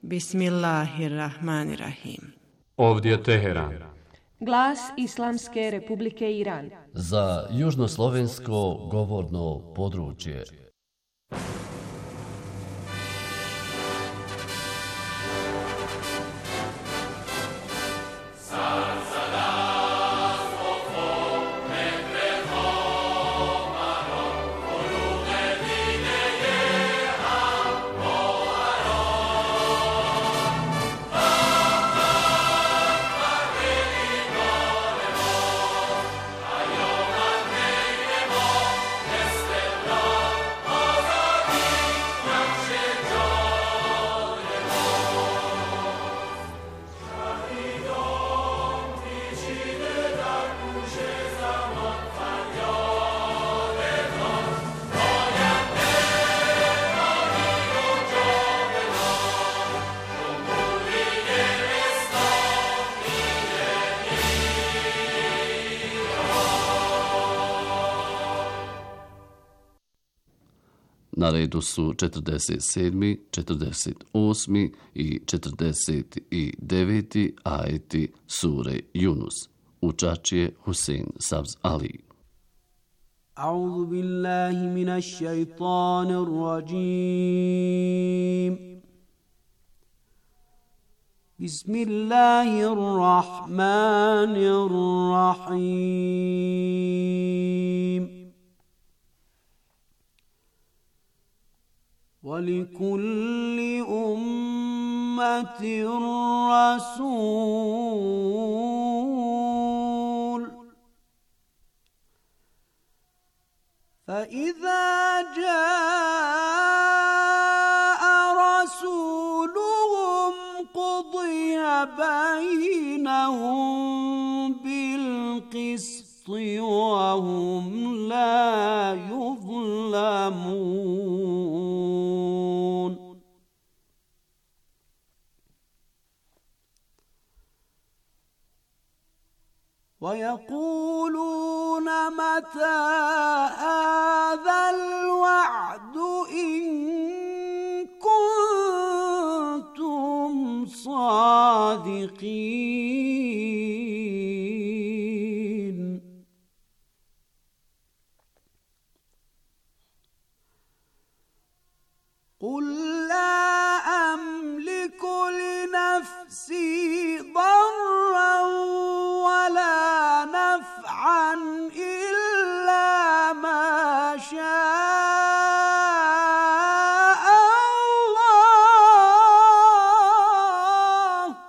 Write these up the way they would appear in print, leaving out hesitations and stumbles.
Bismillahirrahmanirrahim. Ovdje je Teheran. Glas Islamske Republike Iran. Za južnoslovensko govorno područje. Na redu su 47., 48. i 49. ajeti sure Yunus. Učač je Husein Savz Ali. A'udhu billahi minash shaitanir rajim. Bismillahirrahmanirrahim. وَلِكُلِّ أُمَّةٍ رَّسُولٌ فَإِذَا جَاءَ رَسُولُهُمْ قُضِيَ بَيْنَهُم بِالْقِسْطِ وَهُمْ لَا يُظْلَمُونَ. وَيَقُولُونَ مَتَى هَذَا الْوَعْدُ إِن كُنتُمْ صَادِقِينَ. قُل لَّا أَمْلِكُ لِنَفْسِي ضَرًّا وَلَا نَفْعًا إِلَّا مَا شَاءَ اللَّهُ.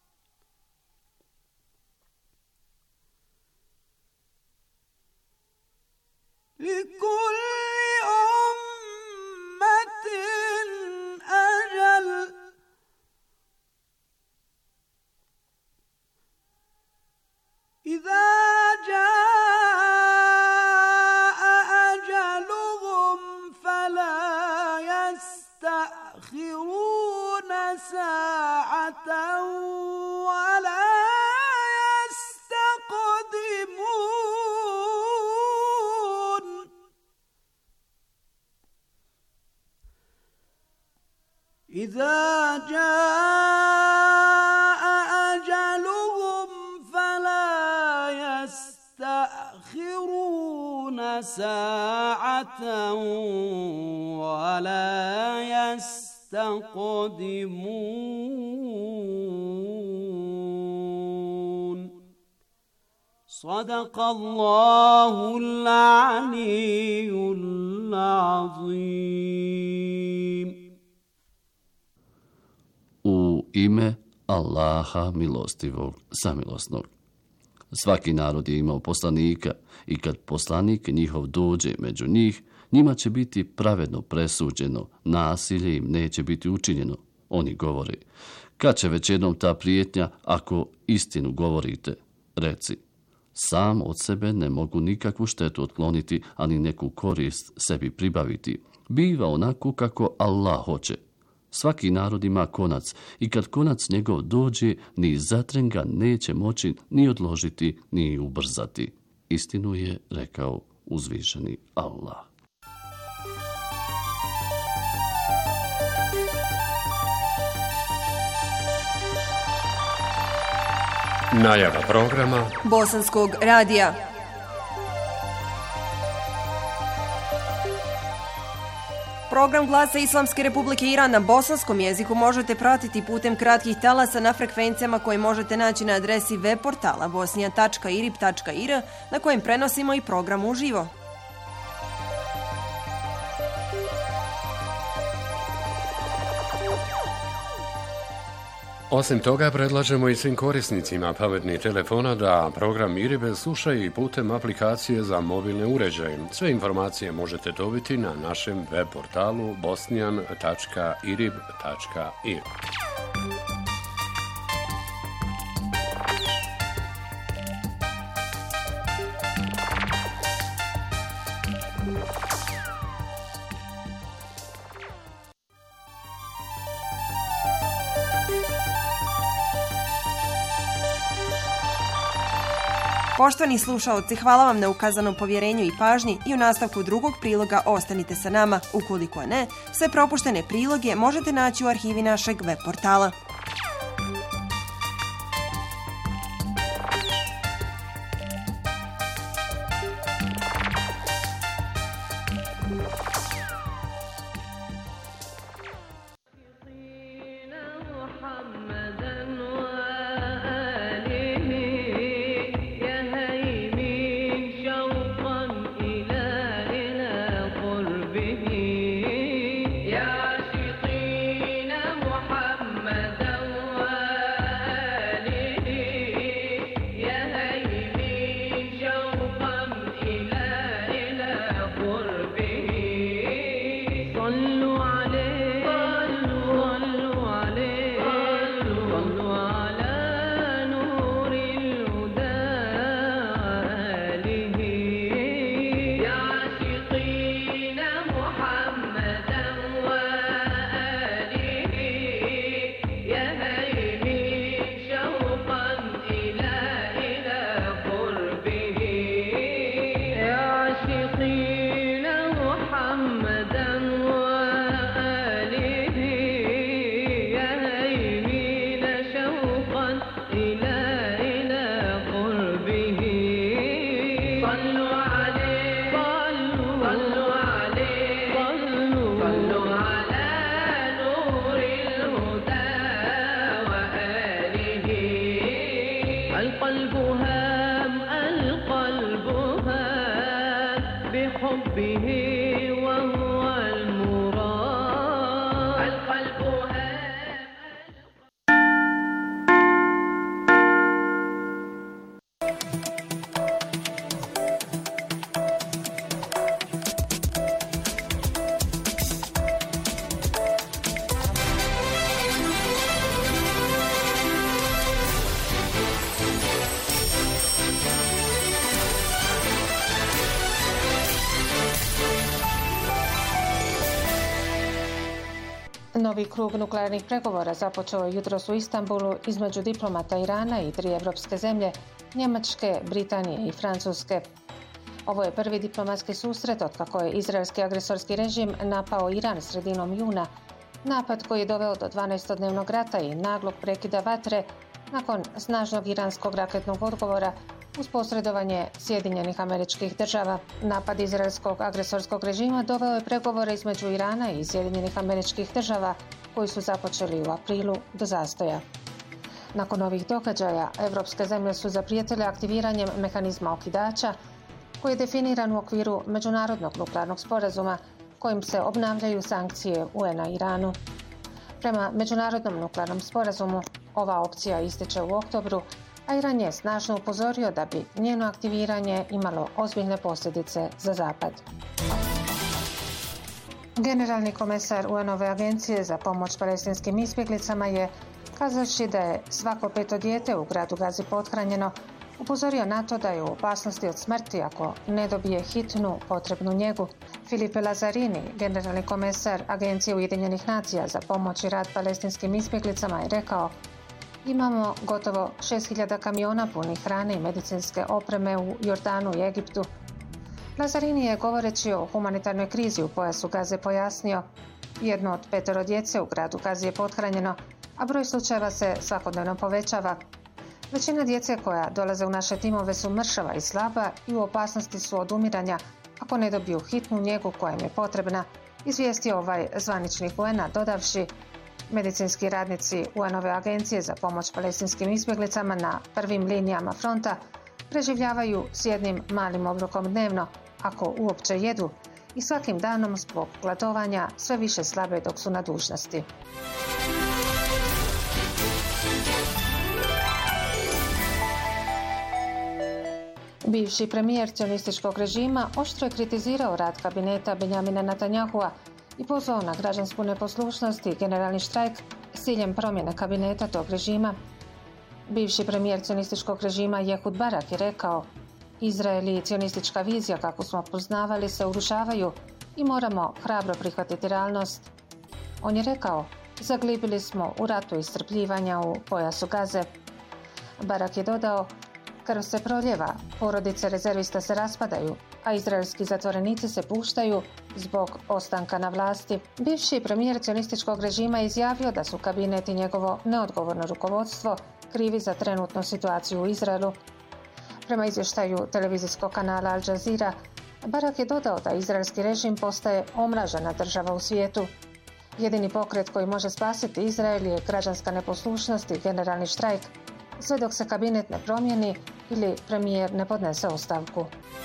لِكُلِّ أُمَّةٍ أَجَلٌ إِذَا جَاءَ أَجَلُهُمْ فَلَا يَسْتَأْخِرُونَ سَاعَةً وَلَا يَسْتَقْدِمُونَ. إِذَا جَاءَ أَجَلُهُمْ فَلَا يَسْتَأْخِرُونَ سَاعَةً وَلَا يَسْتَقْدِمُونَ. صدق الله العلي العظيم. U ime Allaha milostivog, samilosnog. Svaki narod je imao poslanika i kad poslanik njihov dođe među njih, njima će biti pravedno presuđeno, nasilje im neće biti učinjeno. Oni govore, kad će već jednom ta prijetnja ako istinu govorite? Reci, sam od sebe ne mogu nikakvu štetu otkloniti, ani neku korist sebi pribaviti. Biva onako kako Allah hoće. Svaki narod ima konac i kad konac njegov dođe, ni zatren ga neće moći ni odložiti, ni ubrzati. Istinu je rekao uzvišeni Allah. Najava programa Bosanskog radija. Program Glasa Islamske Republike Iran na bosanskom jeziku možete pratiti putem kratkih talasa na frekvencijama koje možete naći na adresi web portala bosnija.irib.ir na kojem prenosimo i program uživo. Osim toga, predlažemo i svim korisnicima pametnih telefona da program Iribe slušaju i putem aplikacije za mobilne uređaje. Sve informacije možete dobiti na našem web portalu bosnian.irib.ir. Poštovani slušaoci, hvala vam na ukazanom povjerenju i pažnji i u nastavku drugog priloga ostanite sa nama. Ukoliko ne, sve propuštene priloge možete naći u arhivi našeg web portala. Novi krug nuklearnih pregovora započeo je jutros u Istanbulu između diplomata Irana i 3 evropske zemlje, Njemačke, Britanije i Francuske. Ovo je prvi diplomatski susret otkako je izraelski agresorski režim napao Iran sredinom juna, napad koji je doveo do 12-dnevnog rata i naglog prekida vatre nakon snažnog iranskog raketnog odgovora uz posredovanje Sjedinjenih Američkih Država. Napad izraelskog agresorskog režima doveo je pregovore između Irana i Sjedinjenih Američkih Država koji su započeli u aprilu do zastoja. Nakon ovih događaja, evropske zemlje su zaprijetile aktiviranjem mehanizma okidača koji je definiran u okviru Međunarodnog nuklearnog sporazuma kojim se obnavljaju sankcije UN-a Iranu. Prema Međunarodnom nuklearnom sporazumu, ova opcija ističe u oktobru, a Iran je snažno upozorio da bi njeno aktiviranje imalo ozbiljne posljedice za Zapad. Generalni komesar UN-ove agencije za pomoć palestinskim izbjeglicama je, kazavši da je svako 5. dijete u gradu Gazi pothranjeno, upozorio na to da je u opasnosti od smrti ako ne dobije hitnu potrebnu njegu. Filipe Lazzarini, generalni komesar Agencije Ujedinjenih nacija za pomoć i rad palestinskim izbjeglicama, je rekao: imamo gotovo 6.000 kamiona punih hrane i medicinske opreme u Jordanu i Egiptu. Lazzarini je, govoreći o humanitarnoj krizi u pojasu Gaze, pojasnio: 1 od 5 djece u gradu Gazi je pothranjeno, a broj slučajeva se svakodnevno povećava. Većina djece koja dolaze u naše timove su mršava i slaba i u opasnosti su od umiranja ako ne dobiju hitnu njegu koja im je potrebna, izvijestio ovaj zvaničnik UN-a dodavši: medicinski radnici UN-ove agencije za pomoć palestinskim izbjeglicama na prvim linijama fronta preživljavaju s jednim malim obrokom dnevno, ako uopće jedu, i svakim danom zbog gladovanja sve više slabe dok su na dužnosti. Bivši premijer cionističkog režima oštro je kritizirao rad kabineta Benjamina Netanyahua i pozvao na građansku neposlušnost i generalni štrajk s ciljem promjene kabineta tog režima. Bivši premijer cionističkog režima Ehud Barak je rekao: Izrael i cionistička vizija kakvu smo poznavali se urušavaju i moramo hrabro prihvatiti realnost. On je rekao: zaglibili smo u ratu iscrpljivanja u pojasu Gaze. Barak je dodao: krv se proljeva, porodice rezervista se raspadaju, a izraelski zatvorenici se puštaju zbog ostanka na vlasti. Bivši premijer cionističkog režima je izjavio da su kabinet i njegovo neodgovorno rukovodstvo krivi za trenutnu situaciju u Izraelu. Prema izvještaju televizijskog kanala Al Jazeera, Barak je dodao da izraelski režim postaje omražena država u svijetu. Jedini pokret koji može spasiti Izrael je građanska neposlušnost i generalni štrajk, sve dok se kabinet ne promijeni ili premijer ne podnese ostavku.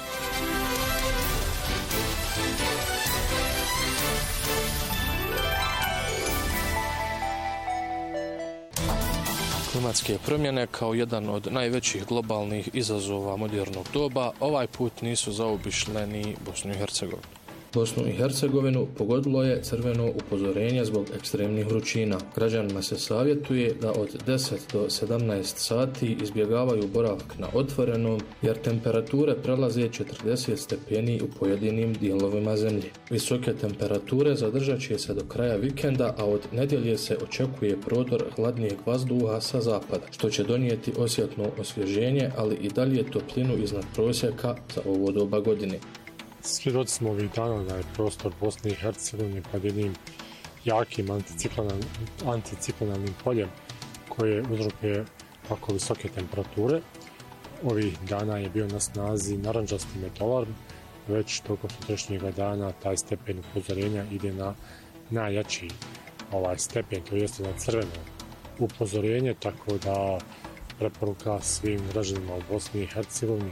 Klimatske promjene kao jedan od najvećih globalnih izazova modernog doba ovaj put nisu zaobišle ni Bosnu i Hercegovinu. Bosnu i Hercegovinu pogodilo je crveno upozorenje zbog ekstremnih vrućina. Građanima se savjetuje da od 10 do 17 sati izbjegavaju boravak na otvorenom, jer temperature prelaze 40 stepeni u pojedinim dijelovima zemlje. Visoke temperature zadržat će se do kraja vikenda, a od nedjelje se očekuje prodor hladnijeg vazduha sa zapada, što će donijeti osjetno osvježenje, ali i dalje toplinu iznad prosjeka za ovo doba godine. Svjedoci smo ovih dana da je prostor Bosne i Hercegovine pod jednim jakim anticiklonalnim poljem koje uzrokuje tako visoke temperature. Ovih dana je bio na snazi narandžasti metolarm, već tokom sutrašnjega dana taj stepen upozorenja ide na najjači stepen, to jeste na crveno upozorenje, tako da preporuka svim građanima u Bosni i Hercegovini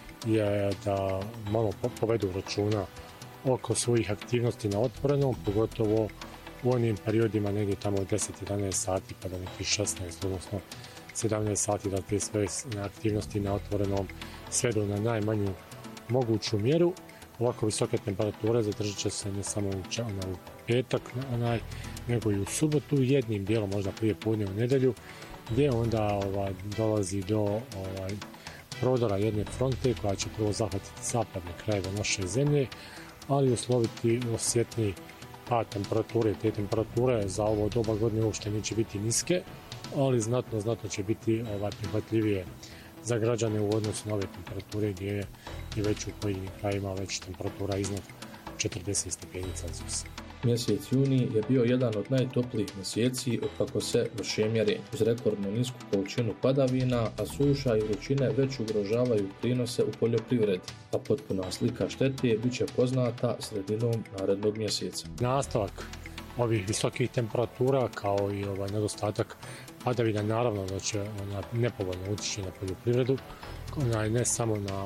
je da malo povedu računa oko svojih aktivnosti na otvorenom, pogotovo u onim periodima negdje tamo od 10-11 sati pa do nekih 16, odnosno 17 sati, da te sve aktivnosti na otvorenom svedu na najmanju moguću mjeru. Ovako visoke temperature zadržat će se ne samo u petak, nego i u subotu, jednim dijelom možda prije podne u nedjelju, gdje onda dolazi do prodora jedne fronte koja će prvo zahvatiti zapadne krajeve naše zemlje, ali usloviti osjetni pad temperature. Te temperature za ovo doba godine uopšte neće biti niske, ali znatno će biti prihvatljivije za građane u odnosu na ove temperature gdje je već u pojedinim krajima već temperatura iznad 40 stepeni Celzijusa. Mjesec juni je bio jedan od najtoplijih mjeseci otkako se vrše mjerenja. Uz rekordno nisku količinu padavina, a suša i vrućine već ugrožavaju prinose u poljoprivredi, a potpuna slika štete bit će poznata sredinom narednog mjeseca. Nastavak ovih visokih temperatura kao i nedostatak padavina naravno da će nepovoljno utjeći na poljoprivredu, ne samo na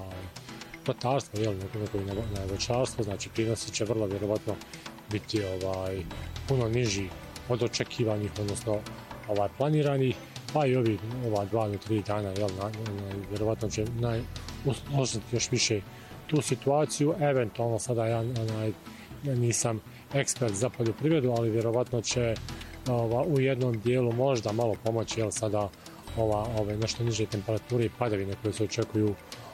ratarstvo, nego i na voćarstvo, znači prinosi će vrlo vjerovatno biti puno niži od očekivanih, odnosno planiranih, pa i ova 2 do 3 dana vjerovatno će usložiti još više tu situaciju. Eventualno sada ja nisam ekspert za poljoprivredu, ali vjerovatno će u jednom dijelu možda malo pomoći, sada ove nešto niže temperature i padavine koje se očekuju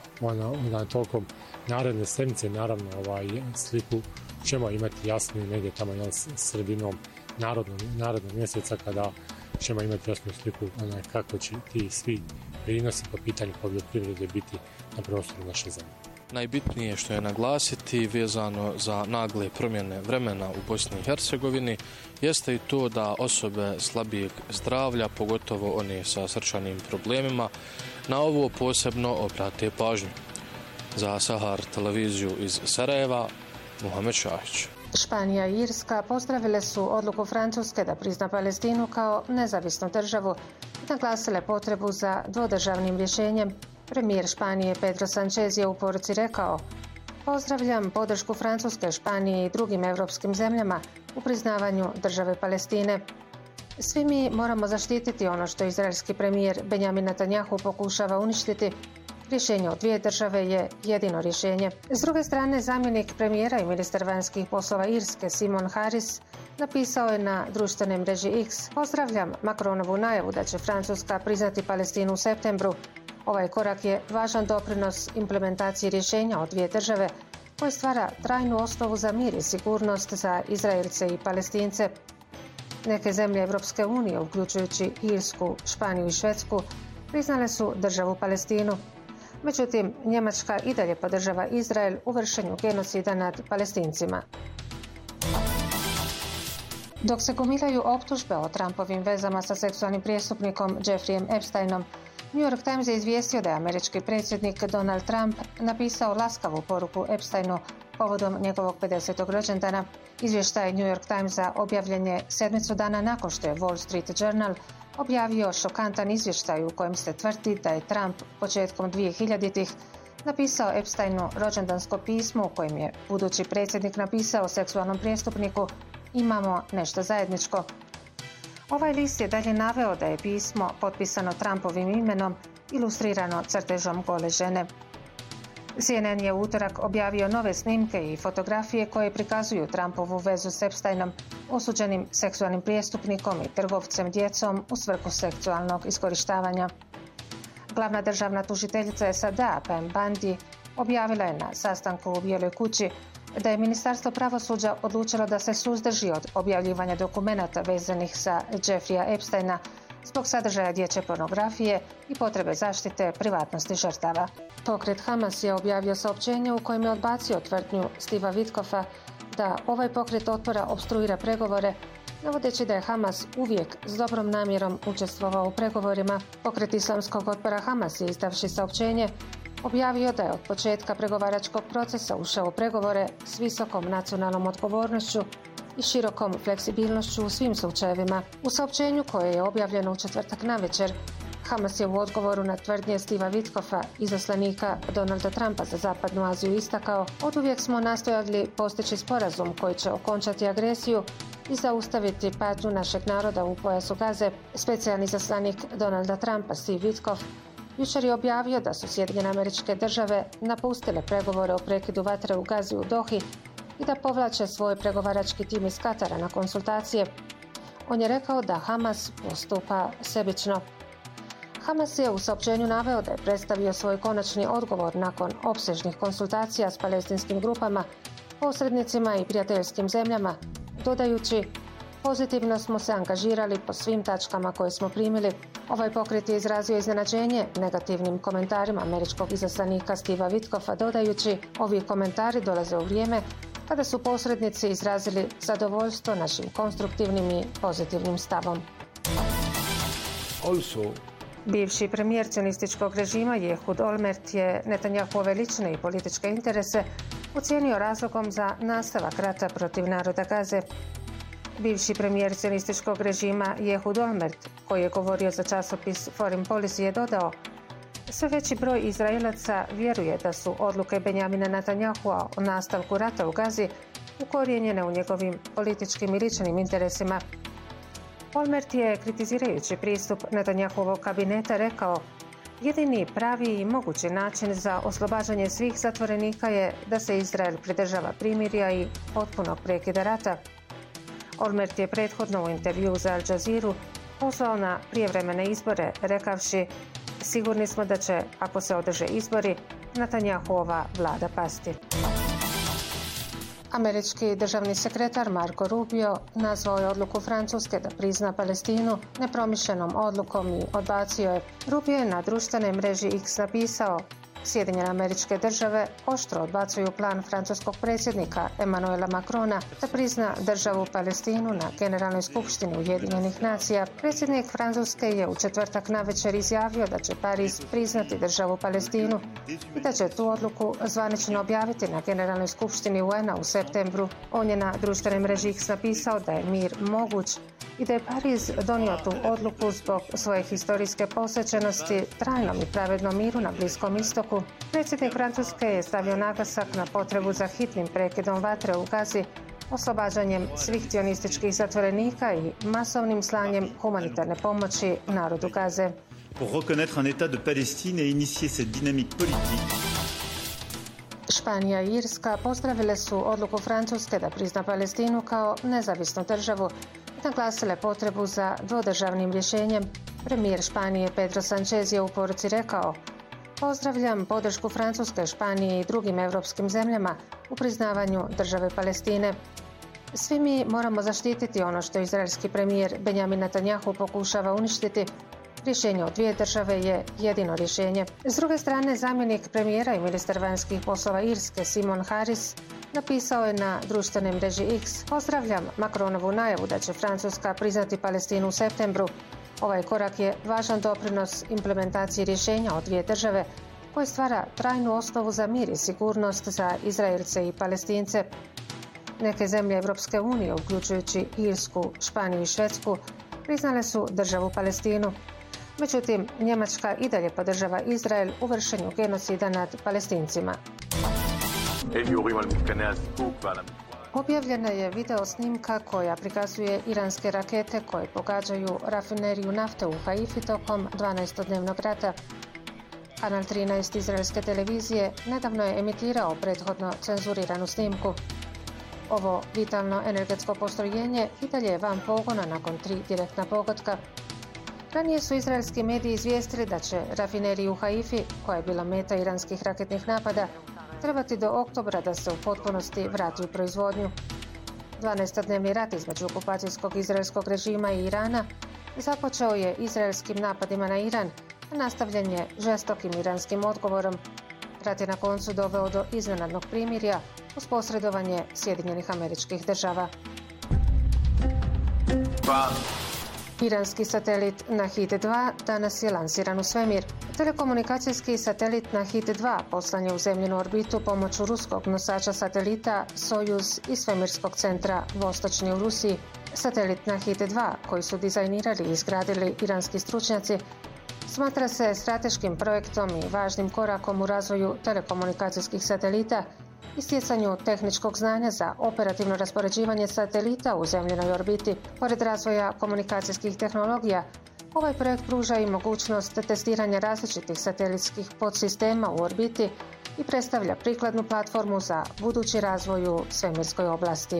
tokom naredne sedmice. Naravno sliku ćemo imati jasniju negdje tamo sredinom narednog mjeseca, kada ćemo imati jasnu sliku kako će ti svi prinosi po pitanju poljoprivrede biti na prostoru naše zemlje. Najbitnije što je naglasiti vezano za nagle promjene vremena u Bosni i Hercegovini jeste i to da osobe slabijeg zdravlja, pogotovo one sa srčanim problemima, na ovo posebno obrate pažnju. Za Sahar televiziju iz Sarajeva, Muhamed Šahić. Španija i Irska pozdravile su odluku Francuske da prizna Palestinu kao nezavisnu državu i naglasile potrebu za dvodržavnim rješenjem. Premijer Španije Pedro Sanchez je u poruci rekao: "Pozdravljam podršku Francuske, Španije i drugim europskim zemljama u priznavanju države Palestine. Svi mi moramo zaštititi ono što izraelski premijer Benjamin Netanjahu pokušava uništiti. Rješenje od dvije države je jedino rješenje." S druge strane, zamjenik premijera i ministar vanjskih poslova Irske Simon Harris napisao je na društvenoj mreži X: "Pozdravljam Macronovu najavu da će Francuska priznati Palestinu u septembru. Ovaj korak je važan doprinos implementaciji rješenja od dvije države koje stvara trajnu osnovu za mir i sigurnost za Izraelce i Palestince." Neke zemlje Europske unije, uključujući Irsku, Španiju i Švedsku, priznale su državu Palestinu. Međutim, Njemačka i dalje podržava Izrael u vršenju genocida nad Palestincima. Dok se gomilaju optužbe o Trumpovim vezama sa seksualnim prijestupnikom Jeffreyem Epsteinom, New York Times je izvijestio da je američki predsjednik Donald Trump napisao laskavu poruku Epsteinu povodom njegovog 50. rođendana. Izvještaj New York Timesa objavljen je 7 dana nakon što je Wall Street Journal objavio šokantan izvještaj u kojem se tvrdi da je Trump početkom 2000-ih napisao Epsteinu rođendansko pismo u kojem je budući predsjednik napisao seksualnom prijestupniku: "Imamo nešto zajedničko." Ovaj list je dalje naveo da je pismo potpisano Trumpovim imenom, ilustrirano crtežom gole žene. CNN je u utorak objavio nove snimke i fotografije koje prikazuju Trumpovu vezu s Epsteinom, osuđenim seksualnim prijestupnikom i trgovcem djecom u svrhu seksualnog iskorištavanja. Glavna državna tužiteljica SAD-a Pam Bondi objavila je na sastanku u Bijeloj kući da je Ministarstvo pravosuđa odlučilo da se suzdrži od objavljivanja dokumenata vezanih za Jeffreya Epsteina zbog sadržaja dječje pornografije i potrebe zaštite privatnosti žrtava. Pokret Hamas je objavio saopćenje u kojem je odbacio tvrdnju Steva Witkoffa da ovaj pokret otpora opstruira pregovore, navodeći da je Hamas uvijek s dobrom namjerom učestvovao u pregovorima. Pokret islamskog otpora Hamas je, izdavši saopćenje, objavio da je od početka pregovaračkog procesa ušao u pregovore s visokom nacionalnom odgovornošću i širokom fleksibilnošću u svim slučajevima. U saopćenju koje je objavljeno u četvrtak navečer, Hamas je u odgovoru na tvrdnje Steva Witkoffa, izaslanika Donalda Trumpa za Zapadnu Aziju, istakao: "Oduvijek smo nastojali postići sporazum koji će okončati agresiju i zaustaviti patnju našeg naroda u pojasu Gaze." Specijalni izaslanik Donalda Trumpa Steve Witkoff jučer je objavio da su Sjedinjene Američke Države napustile pregovore o prekidu vatre u Gazi u Dohi i da povlače svoj pregovarački tim iz Katara na konsultacije. On je rekao da Hamas postupa sebično. Hamas je u saopćenju naveo da je predstavio svoj konačni odgovor nakon opsežnih konsultacija s palestinskim grupama, posrednicima i prijateljskim zemljama, dodajući: "Pozitivno smo se angažirali po svim tačkama koje smo primili." Ovaj pokret je izrazio iznenađenje negativnim komentarima američkog izaslanika Steva Witkoffa, dodajući: "Ovi komentari dolaze u vrijeme kada su posrednici izrazili zadovoljstvo našim konstruktivnim i pozitivnim stavom." Bivši premijer cionističkog režima Ehud Olmert je Netanjahove lične i političke interese ocijenio razlogom za nastavak rata protiv naroda Gaze. Bivši premijer cionističkog režima Ehud Olmert, koji je govorio za časopis Foreign Policy, je dodao: "Sve veći broj Izraelaca vjeruje da su odluke Benjamina Netanjahua o nastavku rata u Gazi ukorijenjene u njegovim političkim i ličnim interesima." Olmert je, kritizirajući pristup Netanjahuovog kabineta, rekao: "Jedini pravi i mogući način za oslobađanje svih zatvorenika je da se Izrael pridržava primirja i potpunog prekida rata." Olmert je prethodno u intervju za Al Jazeera pozvao na prijevremene izbore, rekavši: "Sigurni smo da će, ako se održe izbori, Netanjahuova vlada pasti." Američki državni sekretar Marco Rubio nazvao je odluku Francuske da prizna Palestinu nepromišljenom odlukom i odbacio je. Rubio je na društvenoj mreži X napisao: Sjedinjene Američke Države oštro odbacuju plan francuskog predsjednika Emmanuela Macrona da prizna državu Palestinu na Generalnoj skupštini Ujedinjenih nacija. Predsjednik Francuske je u četvrtak navečer izjavio da će Pariz priznati državu Palestinu i da će tu odluku zvanično objaviti na Generalnoj skupštini UN-a u septembru. On je na društvenoj mreži X napisao da je mir moguć i da je Pariz donio tu odluku zbog svoje historijske posvećenosti trajnom i pravednom miru na Bliskom istoku. Predsjednik Francuske je stavio naglasak na potrebu za hitnim prekidom vatre u Gazi, oslobađanjem svih sionističkih zatvorenika i masovnim slanjem humanitarne pomoći narodu Gaze. Pour reconnaître un état de Palestine et initier cette dynamique politique. Španija i Irska pozdravile su odluku Francuske da prizna Palestinu kao nezavisnu državu i naglasile potrebu za dvodržavnim rješenjem. Premijer Španije Pedro Sánchez je u poruci rekao: "Pozdravljam podršku Francuske, Španije i drugim europskim zemljama u priznavanju države Palestine. Svi mi moramo zaštititi ono što izraelski premijer Benjamin Netanyahu pokušava uništiti. Rješenje od dvije države je jedino rješenje." S druge strane, zamjenik premijera i ministar vanjskih poslova Irske Simon Harris napisao je na društvenoj mreži X: "Pozdravljam Macronovu najavu da će Francuska priznati Palestinu u septembru. Ovaj korak je važan doprinos implementaciji rješenja od dvije države koje stvara trajnu osnovu za mir i sigurnost za Izraelce i Palestince." Neke zemlje Europske unije, uključujući Irsku, Španiju i Švedsku, priznale su državu Palestinu. Međutim, Njemačka i dalje podržava Izrael u vršenju genocida nad Palestincima. Objavljena je video snimka koja prikazuje iranske rakete koje pogađaju rafineriju nafte u Haifi tokom 12-dnevnog rata. Kanal 13 izraelske televizije nedavno je emitirao prethodno cenzuriranu snimku. Ovo vitalno energetsko postrojenje i dalje je van pogona nakon 3 direktna pogotka. Ranije su izraelski mediji izvijestili da će rafineriju u Haifi, koja je bila meta iranskih raketnih napada, trebati do oktobra da se u potpunosti vrati u proizvodnju. 12-dnevni rat između okupacijskog izraelskog režima i Irana započeo je izraelskim napadima na Iran, a nastavljen je žestokim iranskim odgovorom. Rat je na koncu doveo do iznenadnog primirja uz posredovanje Sjedinjenih Američkih Država. Iranski satelit Nahid-2 danas je lansiran u svemir. Telekomunikacijski satelit Nahid-2 poslan je u zemljinu orbitu pomoću ruskog nosača satelita Sojuz iz svemirskog centra Vostočni u Rusiji. Satelit Nahid-2, koji su dizajnirali i izgradili iranski stručnjaci, smatra se strateškim projektom i važnim korakom u razvoju telekomunikacijskih satelita i stjecanju tehničkog znanja za operativno raspoređivanje satelita u zemljenoj orbiti. Pored razvoja komunikacijskih tehnologija, ovaj projekt pruža i mogućnost testiranja različitih satelitskih podsistema u orbiti i predstavlja prikladnu platformu za budući razvoj u svemirskoj oblasti.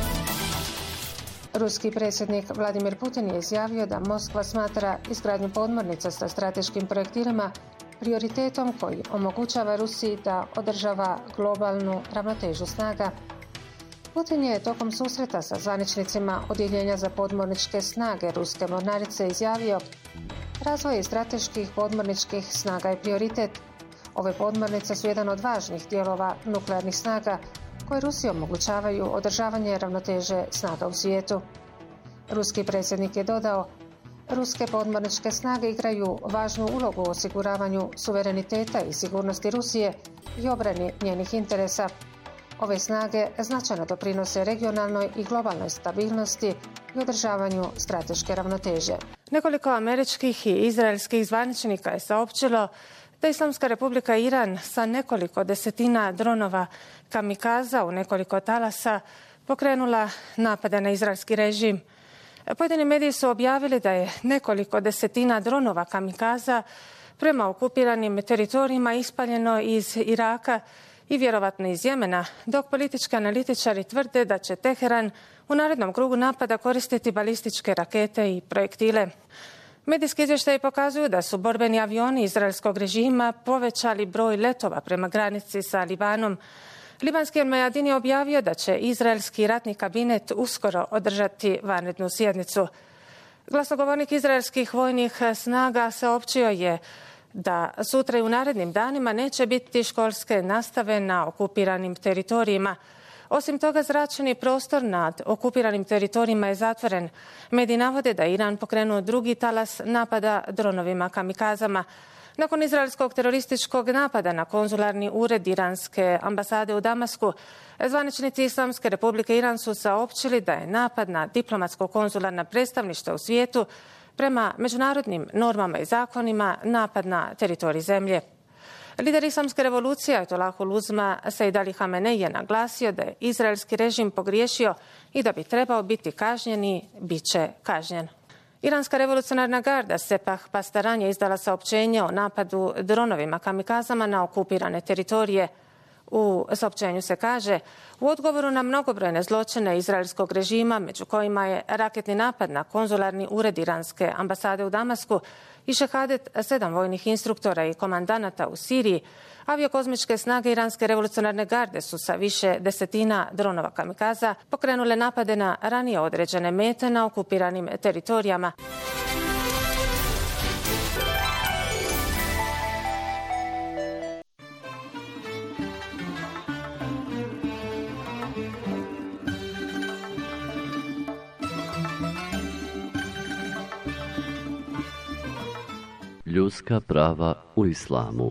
Ruski predsjednik Vladimir Putin je izjavio da Moskva smatra izgradnju podmornica sa strateškim projektilima prioritetom koji omogućava Rusiji da održava globalnu ravnotežu snaga. Putin je tokom susreta sa zvaničnicima Odjeljenja za podmorničke snage Ruske mornarice izjavio: "Razvoj strateških podmorničkih snaga je prioritet. Ove podmornice su jedan od važnih dijelova nuklearnih snaga koje Rusiji omogućavaju održavanje ravnoteže snaga u svijetu." Ruski predsjednik je dodao: "Ruske podmorničke snage igraju važnu ulogu u osiguravanju suvereniteta i sigurnosti Rusije i obrani njenih interesa. Ove snage značajno doprinose regionalnoj i globalnoj stabilnosti i održavanju strateške ravnoteže." Nekoliko američkih i izraelskih zvaničnika je saopćilo da Islamska Republika Iran sa nekoliko desetina dronova kamikaza u nekoliko talasa pokrenula napade na izraelski režim. Pojedini mediji su objavili da je nekoliko desetina dronova kamikaza prema okupiranim teritorijima ispaljeno iz Iraka i vjerovatno iz Jemena, dok politički analitičari tvrde da će Teheran u narednom krugu napada koristiti balističke rakete i projektile. Medijski izvještaji pokazuju da su borbeni avioni izraelskog režima povećali broj letova prema granici sa Libanom. Libanski Al-Mayadin je objavio da će izraelski ratni kabinet uskoro održati vanrednu sjednicu. Glasnogovornik izraelskih vojnih snaga saopćio je da sutra i u narednim danima neće biti školske nastave na okupiranim teritorijima. Osim toga, zračni prostor nad okupiranim teritorijima je zatvoren. Mediji navode da je Iran pokrenuo drugi talas napada dronovima kamikazama. Nakon izraelskog terorističkog napada na konzularni ured iranske ambasade u Damasku, zvaničnici Islamske republike Iran su saopćili da je napad na diplomatsko-konzularna predstavništva u svijetu prema međunarodnim normama i zakonima napad na teritorij zemlje. Lider Islamske revolucije Ajatolahul Uzma Sejd Ali Hamenej je naglasio da je izraelski režim pogriješio i da bi trebao biti kažnjen i bit će kažnjen. Iranska revolucionarna garda Sepah Pastaran je izdala saopćenje o napadu dronovima kamikazama na okupirane teritorije. U saopćenju se kaže: u odgovoru na mnogobrojne zločine izraelskog režima, među kojima je raketni napad na konzularni ured iranske ambasade u Damasku i šehadet 7 vojnih instruktora i komandanata u Siriji, aviokozmičke snage Iranske revolucionarne garde su sa više desetina dronova kamikaza pokrenule napade na ranije određene mete na okupiranim teritorijama. Ljudska prava u islamu.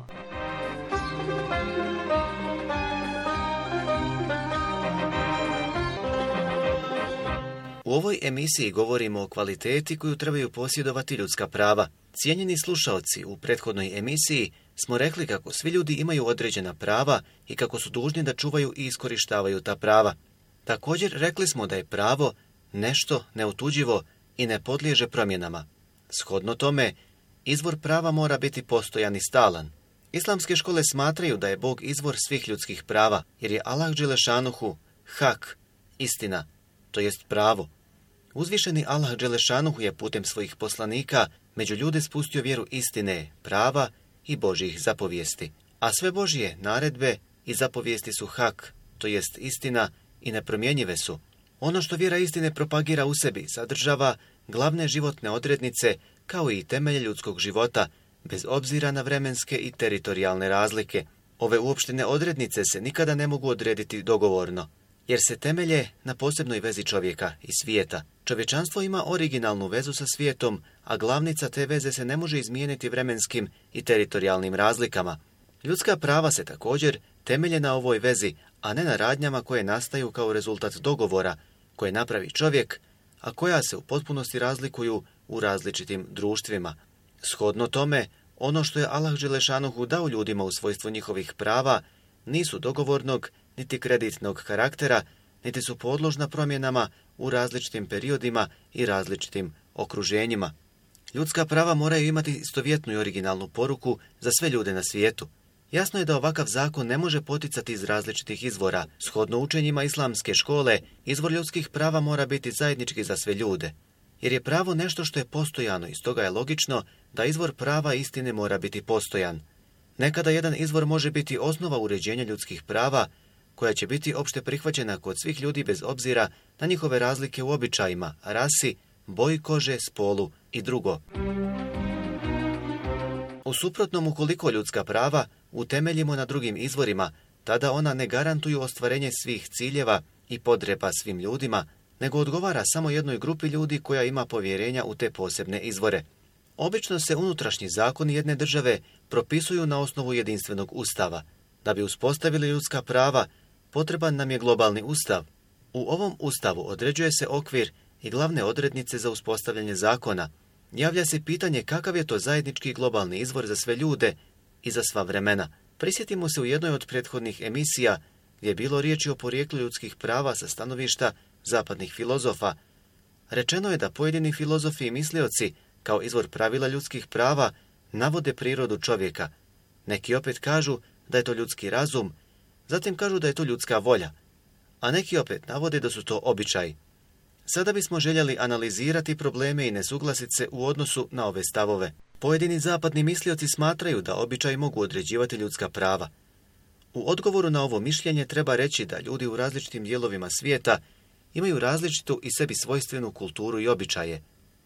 U ovoj emisiji govorimo o kvaliteti koju trebaju posjedovati ljudska prava. Cijenjeni slušaoci, u prethodnoj emisiji smo rekli kako svi ljudi imaju određena prava i kako su dužni da čuvaju i iskorištavaju ta prava. Također rekli smo da je pravo nešto neotuđivo i ne podliježe promjenama. Shodno tome, izvor prava mora biti postojan i stalan. Islamske škole smatraju da je Bog izvor svih ljudskih prava, jer je Allah Đelešanuhu hak, istina, to jest pravo. Uzvišeni Allah Đelešanuhu je putem svojih poslanika među ljude spustio vjeru istine, prava i Božjih zapovijesti. A sve Božje naredbe i zapovijesti su hak, to jest istina i nepromjenjive su. Ono što vjera istine propagira u sebi sadržava glavne životne odrednice kao i temelje ljudskog života, bez obzira na vremenske i teritorijalne razlike. Ove uopštene odrednice se nikada ne mogu odrediti dogovorno, jer se temelje na posebnoj vezi čovjeka i svijeta. Čovječanstvo ima originalnu vezu sa svijetom, a glavnica te veze se ne može izmijeniti vremenskim i teritorijalnim razlikama. Ljudska prava se također temelje na ovoj vezi, a ne na radnjama koje nastaju kao rezultat dogovora koje napravi čovjek, a koja se u potpunosti razlikuju u različitim društvima. Shodno tome, ono što je Allah Đelešanuhu dao ljudima u svojstvu njihovih prava nisu dogovornog niti kreditnog karaktera, niti su podložna promjenama u različitim periodima i različitim okruženjima. Ljudska prava moraju imati istovjetnu i originalnu poruku za sve ljude na svijetu. Jasno je da ovakav zakon ne može poticati iz različitih izvora. Shodno učenjima islamske škole, izvor ljudskih prava mora biti zajednički za sve ljude. Jer je pravo nešto što je postojano i stoga je logično da izvor prava istine mora biti postojan. Nekada jedan izvor može biti osnova uređenja ljudskih prava, koja će biti opšte prihvaćena kod svih ljudi bez obzira na njihove razlike u običajima, rasi, boji kože, spolu i drugo. U suprotnom, ukoliko ljudska prava utemeljimo na drugim izvorima, tada ona ne garantuju ostvarenje svih ciljeva i potreba svim ljudima, nego odgovara samo jednoj grupi ljudi koja ima povjerenja u te posebne izvore. Obično se unutrašnji zakoni jedne države propisuju na osnovu jedinstvenog ustava. Da bi uspostavili ljudska prava, potreban nam je globalni ustav. U ovom ustavu određuje se okvir i glavne odrednice za uspostavljanje zakona. Javlja se pitanje kakav je to zajednički globalni izvor za sve ljude i za sva vremena. Prisjetimo se u jednoj od prethodnih emisija gdje je bilo riječi o porijeklu ljudskih prava sa stanovišta zapadnih filozofa. Rečeno je da pojedini filozofi i mislioci kao izvor pravila ljudskih prava navode prirodu čovjeka. Neki opet kažu da je to ljudski razum, zatim kažu da je to ljudska volja, a neki opet navode da su to običaji. Sada bismo željeli analizirati probleme i nesuglasice u odnosu na ove stavove. Pojedini zapadni mislioci smatraju da običaji mogu određivati ljudska prava. U odgovoru na ovo mišljenje treba reći da ljudi u različitim dijelovima svijeta imaju različitu i sebi svojstvenu kulturu i običaje.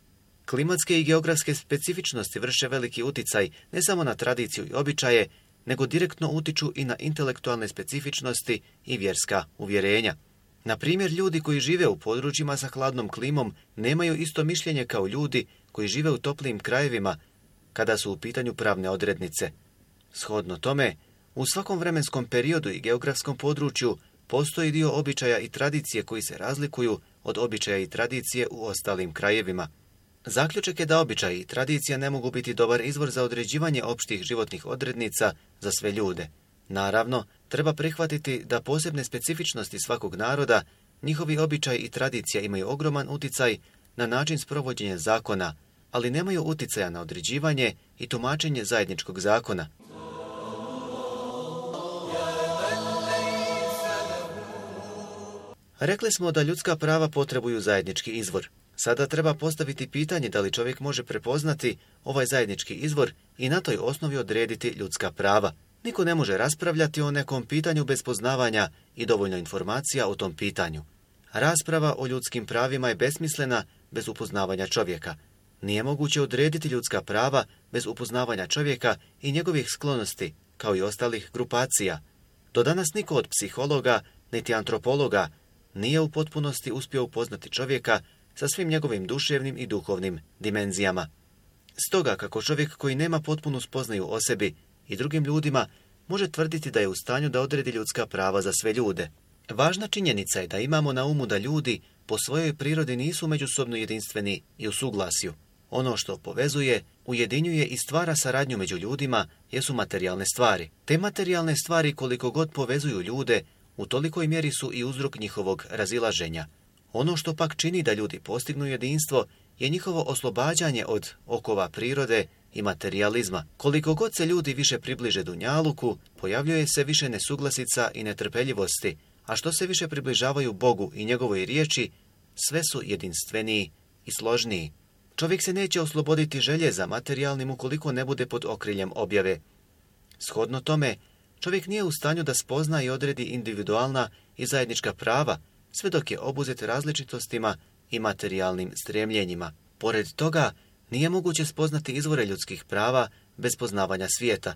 Klimatske i geografske specifičnosti vrše veliki uticaj ne samo na tradiciju i običaje, nego direktno utiču i na intelektualne specifičnosti i vjerska uvjerenja. Na primjer, ljudi koji žive u područjima sa hladnom klimom nemaju isto mišljenje kao ljudi koji žive u toplijim krajevima kada su u pitanju pravne odrednice. Shodno tome, u svakom vremenskom periodu i geografskom području postoji dio običaja i tradicije koji se razlikuju od običaja i tradicije u ostalim krajevima. Zaključak je da običaji i tradicija ne mogu biti dobar izvor za određivanje opštih životnih odrednica za sve ljude. Naravno, treba prihvatiti da posebne specifičnosti svakog naroda, njihovi običaji i tradicija imaju ogroman uticaj na način sprovođenja zakona, ali nemaju uticaja na određivanje i tumačenje zajedničkog zakona. Rekli smo da ljudska prava potrebuju zajednički izvor. Sada treba postaviti pitanje da li čovjek može prepoznati ovaj zajednički izvor i na toj osnovi odrediti ljudska prava. Niko ne može raspravljati o nekom pitanju bez poznavanja i dovoljno informacija o tom pitanju. Rasprava o ljudskim pravima je besmislena bez upoznavanja čovjeka. Nije moguće odrediti ljudska prava bez upoznavanja čovjeka i njegovih sklonosti, kao i ostalih grupacija. Do danas niko od psihologa, niti antropologa, nije u potpunosti uspio upoznati čovjeka sa svim njegovim duševnim i duhovnim dimenzijama. Stoga, kako čovjek koji nema potpunu spoznaju o sebi i drugim ljudima, može tvrditi da je u stanju da odredi ljudska prava za sve ljude. Važna činjenica je da imamo na umu da ljudi po svojoj prirodi nisu međusobno jedinstveni i u suglasju. Ono što povezuje, ujedinjuje i stvara saradnju među ljudima jesu materijalne stvari. Te materijalne stvari koliko god povezuju ljude, u tolikoj mjeri su i uzrok njihovog razilaženja. Ono što pak čini da ljudi postignu jedinstvo je njihovo oslobađanje od okova prirode i materijalizma. Koliko god se ljudi više približe dunjaluku, pojavljuje se više nesuglasica i netrpeljivosti, a što se više približavaju Bogu i njegovoj riječi, sve su jedinstveniji i složniji. Čovjek se neće osloboditi želje za materijalnim ukoliko ne bude pod okriljem objave. Shodno tome, čovjek nije u stanju da spozna i odredi individualna i zajednička prava, sve dok je obuzet različitostima i materijalnim stremljenjima. Pored toga, nije moguće spoznati izvore ljudskih prava bez poznavanja svijeta.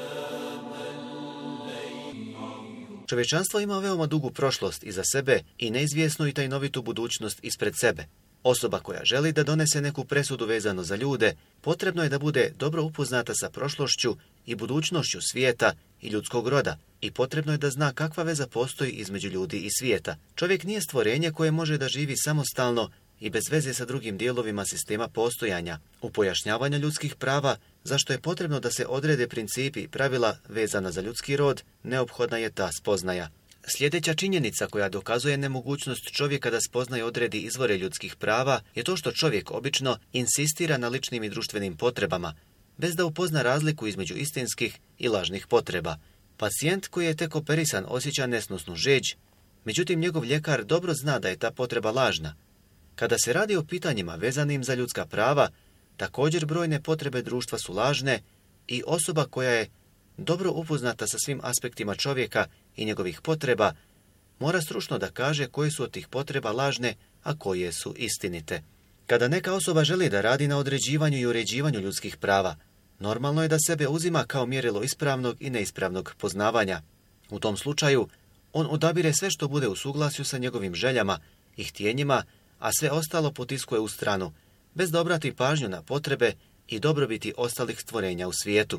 Čovječanstvo ima veoma dugu prošlost iza sebe i neizvjesnu i tajnovitu budućnost ispred sebe. Osoba koja želi da donese neku presudu vezano za ljude, potrebno je da bude dobro upoznata sa prošlošću i budućnošću svijeta i ljudskog roda i potrebno je da zna kakva veza postoji između ljudi i svijeta. Čovjek nije stvorenje koje može da živi samostalno i bez veze sa drugim dijelovima sistema postojanja. U pojašnjavanju ljudskih prava, zašto je potrebno da se odrede principi i pravila vezana za ljudski rod, neophodna je ta spoznaja. Sljedeća činjenica koja dokazuje nemogućnost čovjeka da spozna i odredi izvore ljudskih prava je to što čovjek obično insistira na ličnim i društvenim potrebama, bez da upozna razliku između istinskih i lažnih potreba. Pacijent koji je tek operisan osjeća nesnosnu žeđ, međutim njegov ljekar dobro zna da je ta potreba lažna. Kada se radi o pitanjima vezanim za ljudska prava, također brojne potrebe društva su lažne i osoba koja je dobro upoznata sa svim aspektima čovjeka i njegovih potreba, mora stručno da kaže koje su od tih potreba lažne, a koje su istinite. Kada neka osoba želi da radi na određivanju i uređivanju ljudskih prava, normalno je da sebe uzima kao mjerilo ispravnog i neispravnog poznavanja. U tom slučaju, on odabire sve što bude u suglasju sa njegovim željama i htjenjima, a sve ostalo potiskuje u stranu, bez da obrati pažnju na potrebe i dobrobiti ostalih stvorenja u svijetu.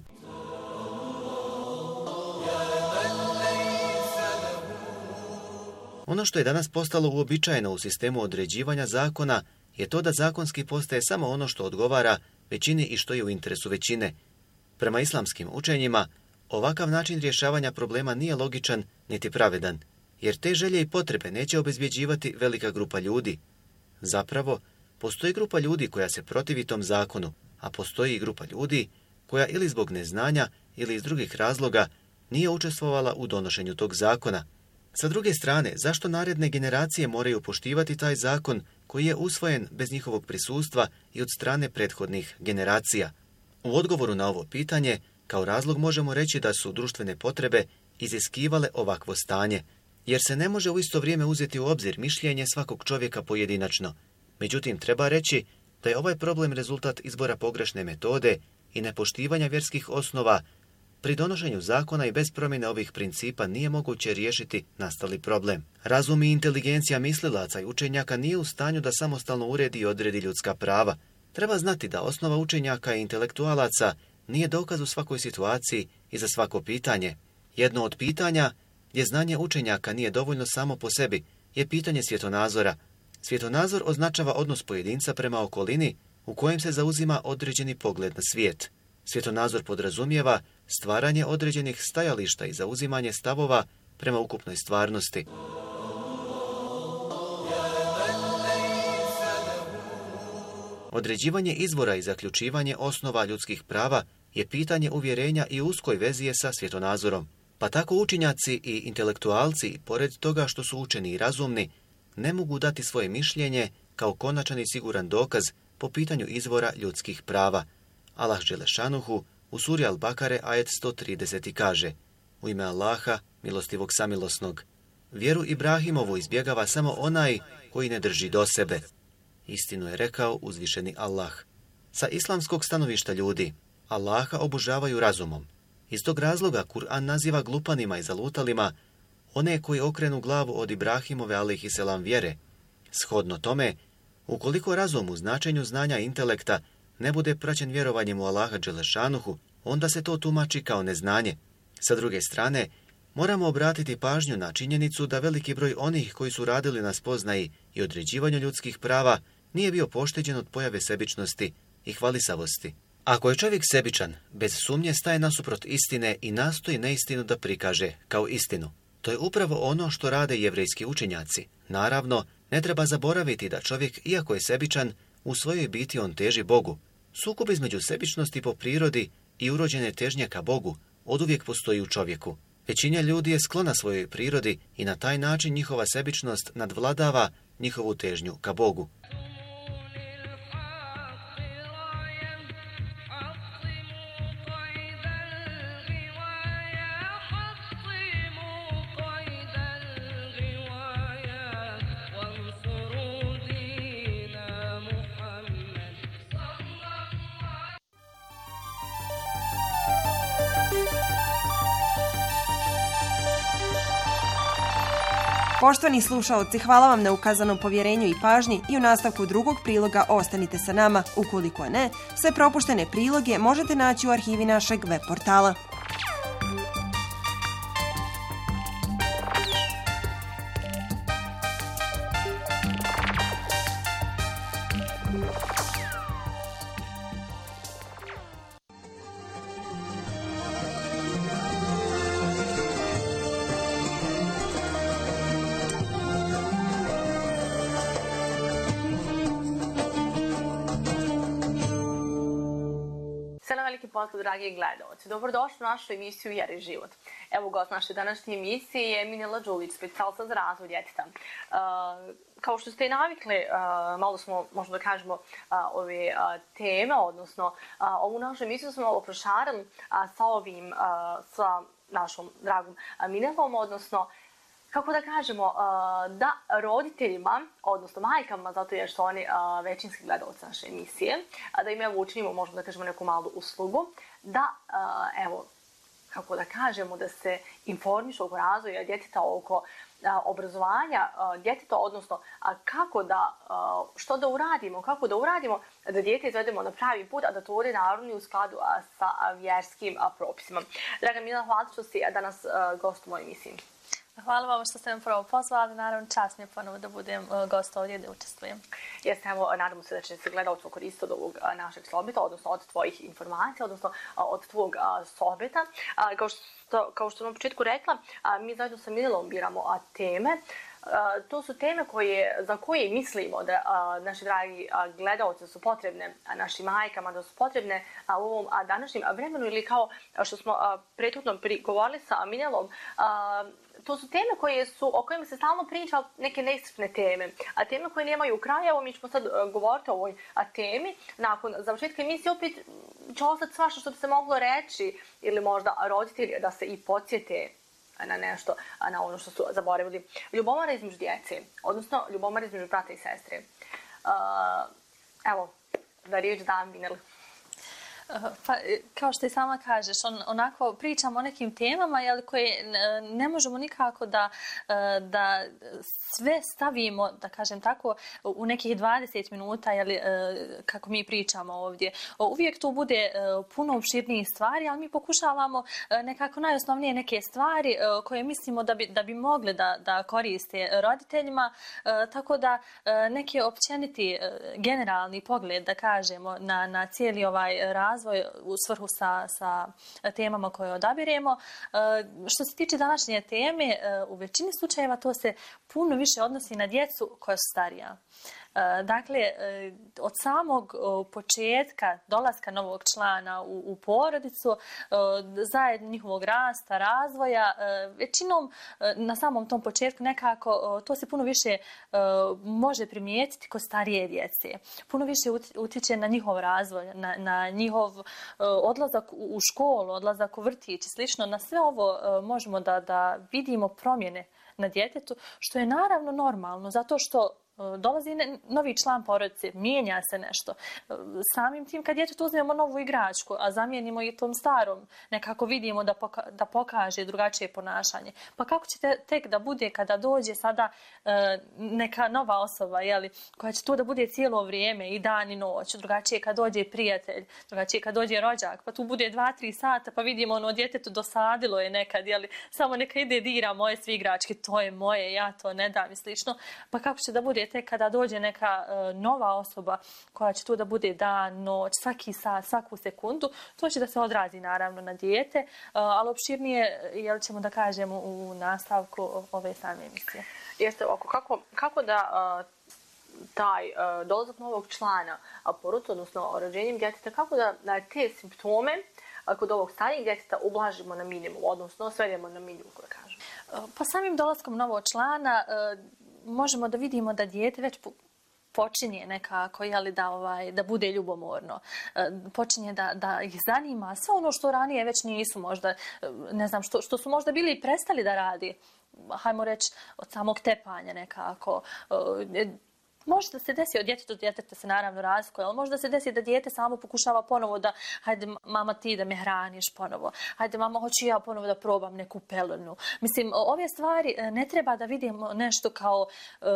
Ono što je danas postalo uobičajeno u sistemu određivanja zakona je to da zakonski postaje samo ono što odgovara većini i što je u interesu većine. Prema islamskim učenjima, ovakav način rješavanja problema nije logičan niti pravedan, jer te želje i potrebe neće obezbjeđivati velika grupa ljudi. Zapravo, postoji grupa ljudi koja se protivi tom zakonu, a postoji i grupa ljudi koja ili zbog neznanja ili iz drugih razloga nije učestvovala u donošenju tog zakona. Sa druge strane, zašto naredne generacije moraju poštivati taj zakon koji je usvojen bez njihovog prisustva i od strane prethodnih generacija? U odgovoru na ovo pitanje, kao razlog možemo reći da su društvene potrebe iziskivale ovakvo stanje, jer se ne može u isto vrijeme uzeti u obzir mišljenje svakog čovjeka pojedinačno. Međutim, treba reći da je ovaj problem rezultat izbora pogrešne metode i nepoštivanja vjerskih osnova, pri donošenju zakona i bez promjene ovih principa nije moguće riješiti nastali problem. Razum i inteligencija mislilaca i učenjaka nije u stanju da samostalno uredi i odredi ljudska prava. Treba znati da osnova učenjaka i intelektualaca nije dokaz u svakoj situaciji i za svako pitanje. Jedno od pitanja gdje znanje učenjaka nije dovoljno samo po sebi je pitanje svjetonazora. Svjetonazor označava odnos pojedinca prema okolini u kojem se zauzima određeni pogled na svijet. Svjetonazor podrazumijeva stvaranje određenih stajališta i zauzimanje stavova prema ukupnoj stvarnosti. Određivanje izvora i zaključivanje osnova ljudskih prava je pitanje uvjerenja i uskoj vezi je sa svjetonazorom. Pa tako učenjaci i intelektualci, pored toga što su učeni i razumni, ne mogu dati svoje mišljenje kao konačan i siguran dokaz po pitanju izvora ljudskih prava. Allah Đelešanuhu u suri Al-Bakare ajet 130 kaže: U ime Allaha, milostivog samilosnog, vjeru Ibrahimovu izbjegava samo onaj koji ne drži do sebe. Istinu je rekao uzvišeni Allah. Sa islamskog stanovišta ljudi, Allaha obožavaju razumom. Iz tog razloga Kur'an naziva glupanima i zalutalima one koji okrenu glavu od Ibrahimove alejhiselam vjere. Shodno tome, ukoliko razum u značenju znanja i intelekta ne bude praćen vjerovanjem u Allaha Đelešanuhu, onda se to tumači kao neznanje. Sa druge strane, moramo obratiti pažnju na činjenicu da veliki broj onih koji su radili na spoznaji i određivanju ljudskih prava nije bio pošteđen od pojave sebičnosti i hvalisavosti. Ako je čovjek sebičan, bez sumnje staje nasuprot istine i nastoji neistinu da prikaže kao istinu. To je upravo ono što rade jevrejski učenjaci. Naravno, ne treba zaboraviti da čovjek, iako je sebičan, u svojoj biti on teži Bogu. Sukob između sebičnosti po prirodi i urođene težnje ka Bogu oduvijek postoji u čovjeku. Većina ljudi je sklona svojoj prirodi i na taj način njihova sebičnost nadvladava njihovu težnju ka Bogu. Poštovani slušaoci, hvala vam na ukazanom povjerenju i pažnji i u nastavku drugog priloga ostanite sa nama. Ukoliko ne, sve propuštene priloge možete naći u arhivi našeg web portala. Veliki pozdrav, dragi gledalci. Dobrodošli u našu emisiju Vjera i život. Evo, gost naše današnje emisije je Minela Đulić, specijalista za razvoj djeteta. Kao što ste i navikli, malo smo, možemo da kažemo, ove teme, odnosno ovu našu emisiju smo malo prošarili sa našom dragom Minelom, odnosno kako da kažemo, da roditeljima, odnosno majkama, zato je što oni većinski gledalci naše emisije, da im evo učinimo, možemo da kažemo, neku malu uslugu, da, evo, kako da kažemo, da se informišu oko razvoja djeteta, oko obrazovanja djeteta, odnosno kako da, što da uradimo, kako da uradimo da dijete izvedemo na pravi put, a da to bude naravno u skladu sa vjerskim propisima. Draga Mila, hvala što si danas gost u mojoj emisiji. Hvala vam što ste nam prvo pozvali, naravno čast mi je ponovo da budem gost ovdje da učestvujem. Jeste, evo, nadamo se da će se gledalci koristiti od ovog našeg sohbeta, odnosno od tvojih informacija, odnosno od tvog sohbeta. Kao što sam na početku rekla, mi zajedno sa Minelom biramo teme. To su teme za koje mislimo da naši dragi gledalci su potrebne našim majkama, da su potrebne u ovom današnjem vremenu, ili kao što smo prethodno govorili sa Minelom, to su teme o kojima se stalno priča, neke neiscrpne teme, a teme koje nemaju kraja. Evo, mi ćemo sad govoriti o ovoj temi. Nakon završetka emisije opet će ostati svašta što bi se moglo reći, ili možda roditelji da se i podsjete na nešto, na ono što su zaboravili. Ljubomora između djece, odnosno ljubomora između brata i sestre. Evo, da riječ dam Mineli. Pa, kao što i sama kažeš, onako pričamo o nekim temama koje ne možemo nikako da sve stavimo, da kažem tako, u nekih 20 minuta, kako mi pričamo ovdje. Uvijek tu bude puno opširnijih stvari, ali mi pokušavamo nekako najosnovnije neke stvari koje mislimo da bi mogle da koriste roditeljima, tako da neki općeniti generalni pogled, da kažemo, na cijeli ovaj razvoj u svrhu sa temama koje odabiremo. Što se tiče današnje teme, u većini slučajeva to se puno više odnosi na djecu koja su starija. Dakle, od samog početka dolaska novog člana u porodicu, zajedno njihovog rasta, razvoja, većinom na samom tom početku nekako to se puno više može primijetiti kod starije djece. Puno više utječe na njihov razvoj, na njihov odlazak u školu, odlazak u vrtić i slično. Na sve ovo možemo da vidimo promjene na djetetu, što je naravno normalno, zato što dolazi novi član porodice, mijenja se nešto. Samim tim kad djetetu uzmemo novu igračku, a zamijenimo i tom starom, nekako vidimo da pokaže drugačije ponašanje. Pa kako će tek da bude kada dođe sada neka nova osoba, koja će tu da bude cijelo vrijeme i dan i noć, drugačije kad dođe prijatelj, drugačije kad dođe rođak, pa tu bude 2-3 sata, pa vidimo djetetu dosadilo je nekad, samo neka ide dira moje svi igračke, to je moje, ja to ne dam i slično. Pa kako će da bude tek kada dođe neka nova osoba koja će tu da bude dan, noć, svaki sat, svaku sekundu, to će da se odrazi naravno na dijete, ali opširnije ćemo da kažemo u nastavku ove same emisije. Jeste ovako, kako da taj dolazak novog člana porodice, odnosno rođenjem djeteta, kako da te simptome kod ovog starijeg djeteta ublažimo na minimum, odnosno svedemo na minimum, koje kažem? Pa samim dolaskom novog člana možemo da vidimo da dijete već počinje nekako da bude ljubomorno. Počinje da ih zanima sve ono što ranije već nisu možda, ne znam, što su možda bili i prestali da radi. Hajmo reći od samog tepanja nekako. Može da se desi od djeteta do djeteta se naravno razlikuje, ali može da se desi da dijete samo pokušava ponovo da, hajde mama ti da me hraniš ponovo, hajde mama hoću ja ponovo da probam neku pelenu. Mislim, ove stvari ne treba da vidimo nešto kao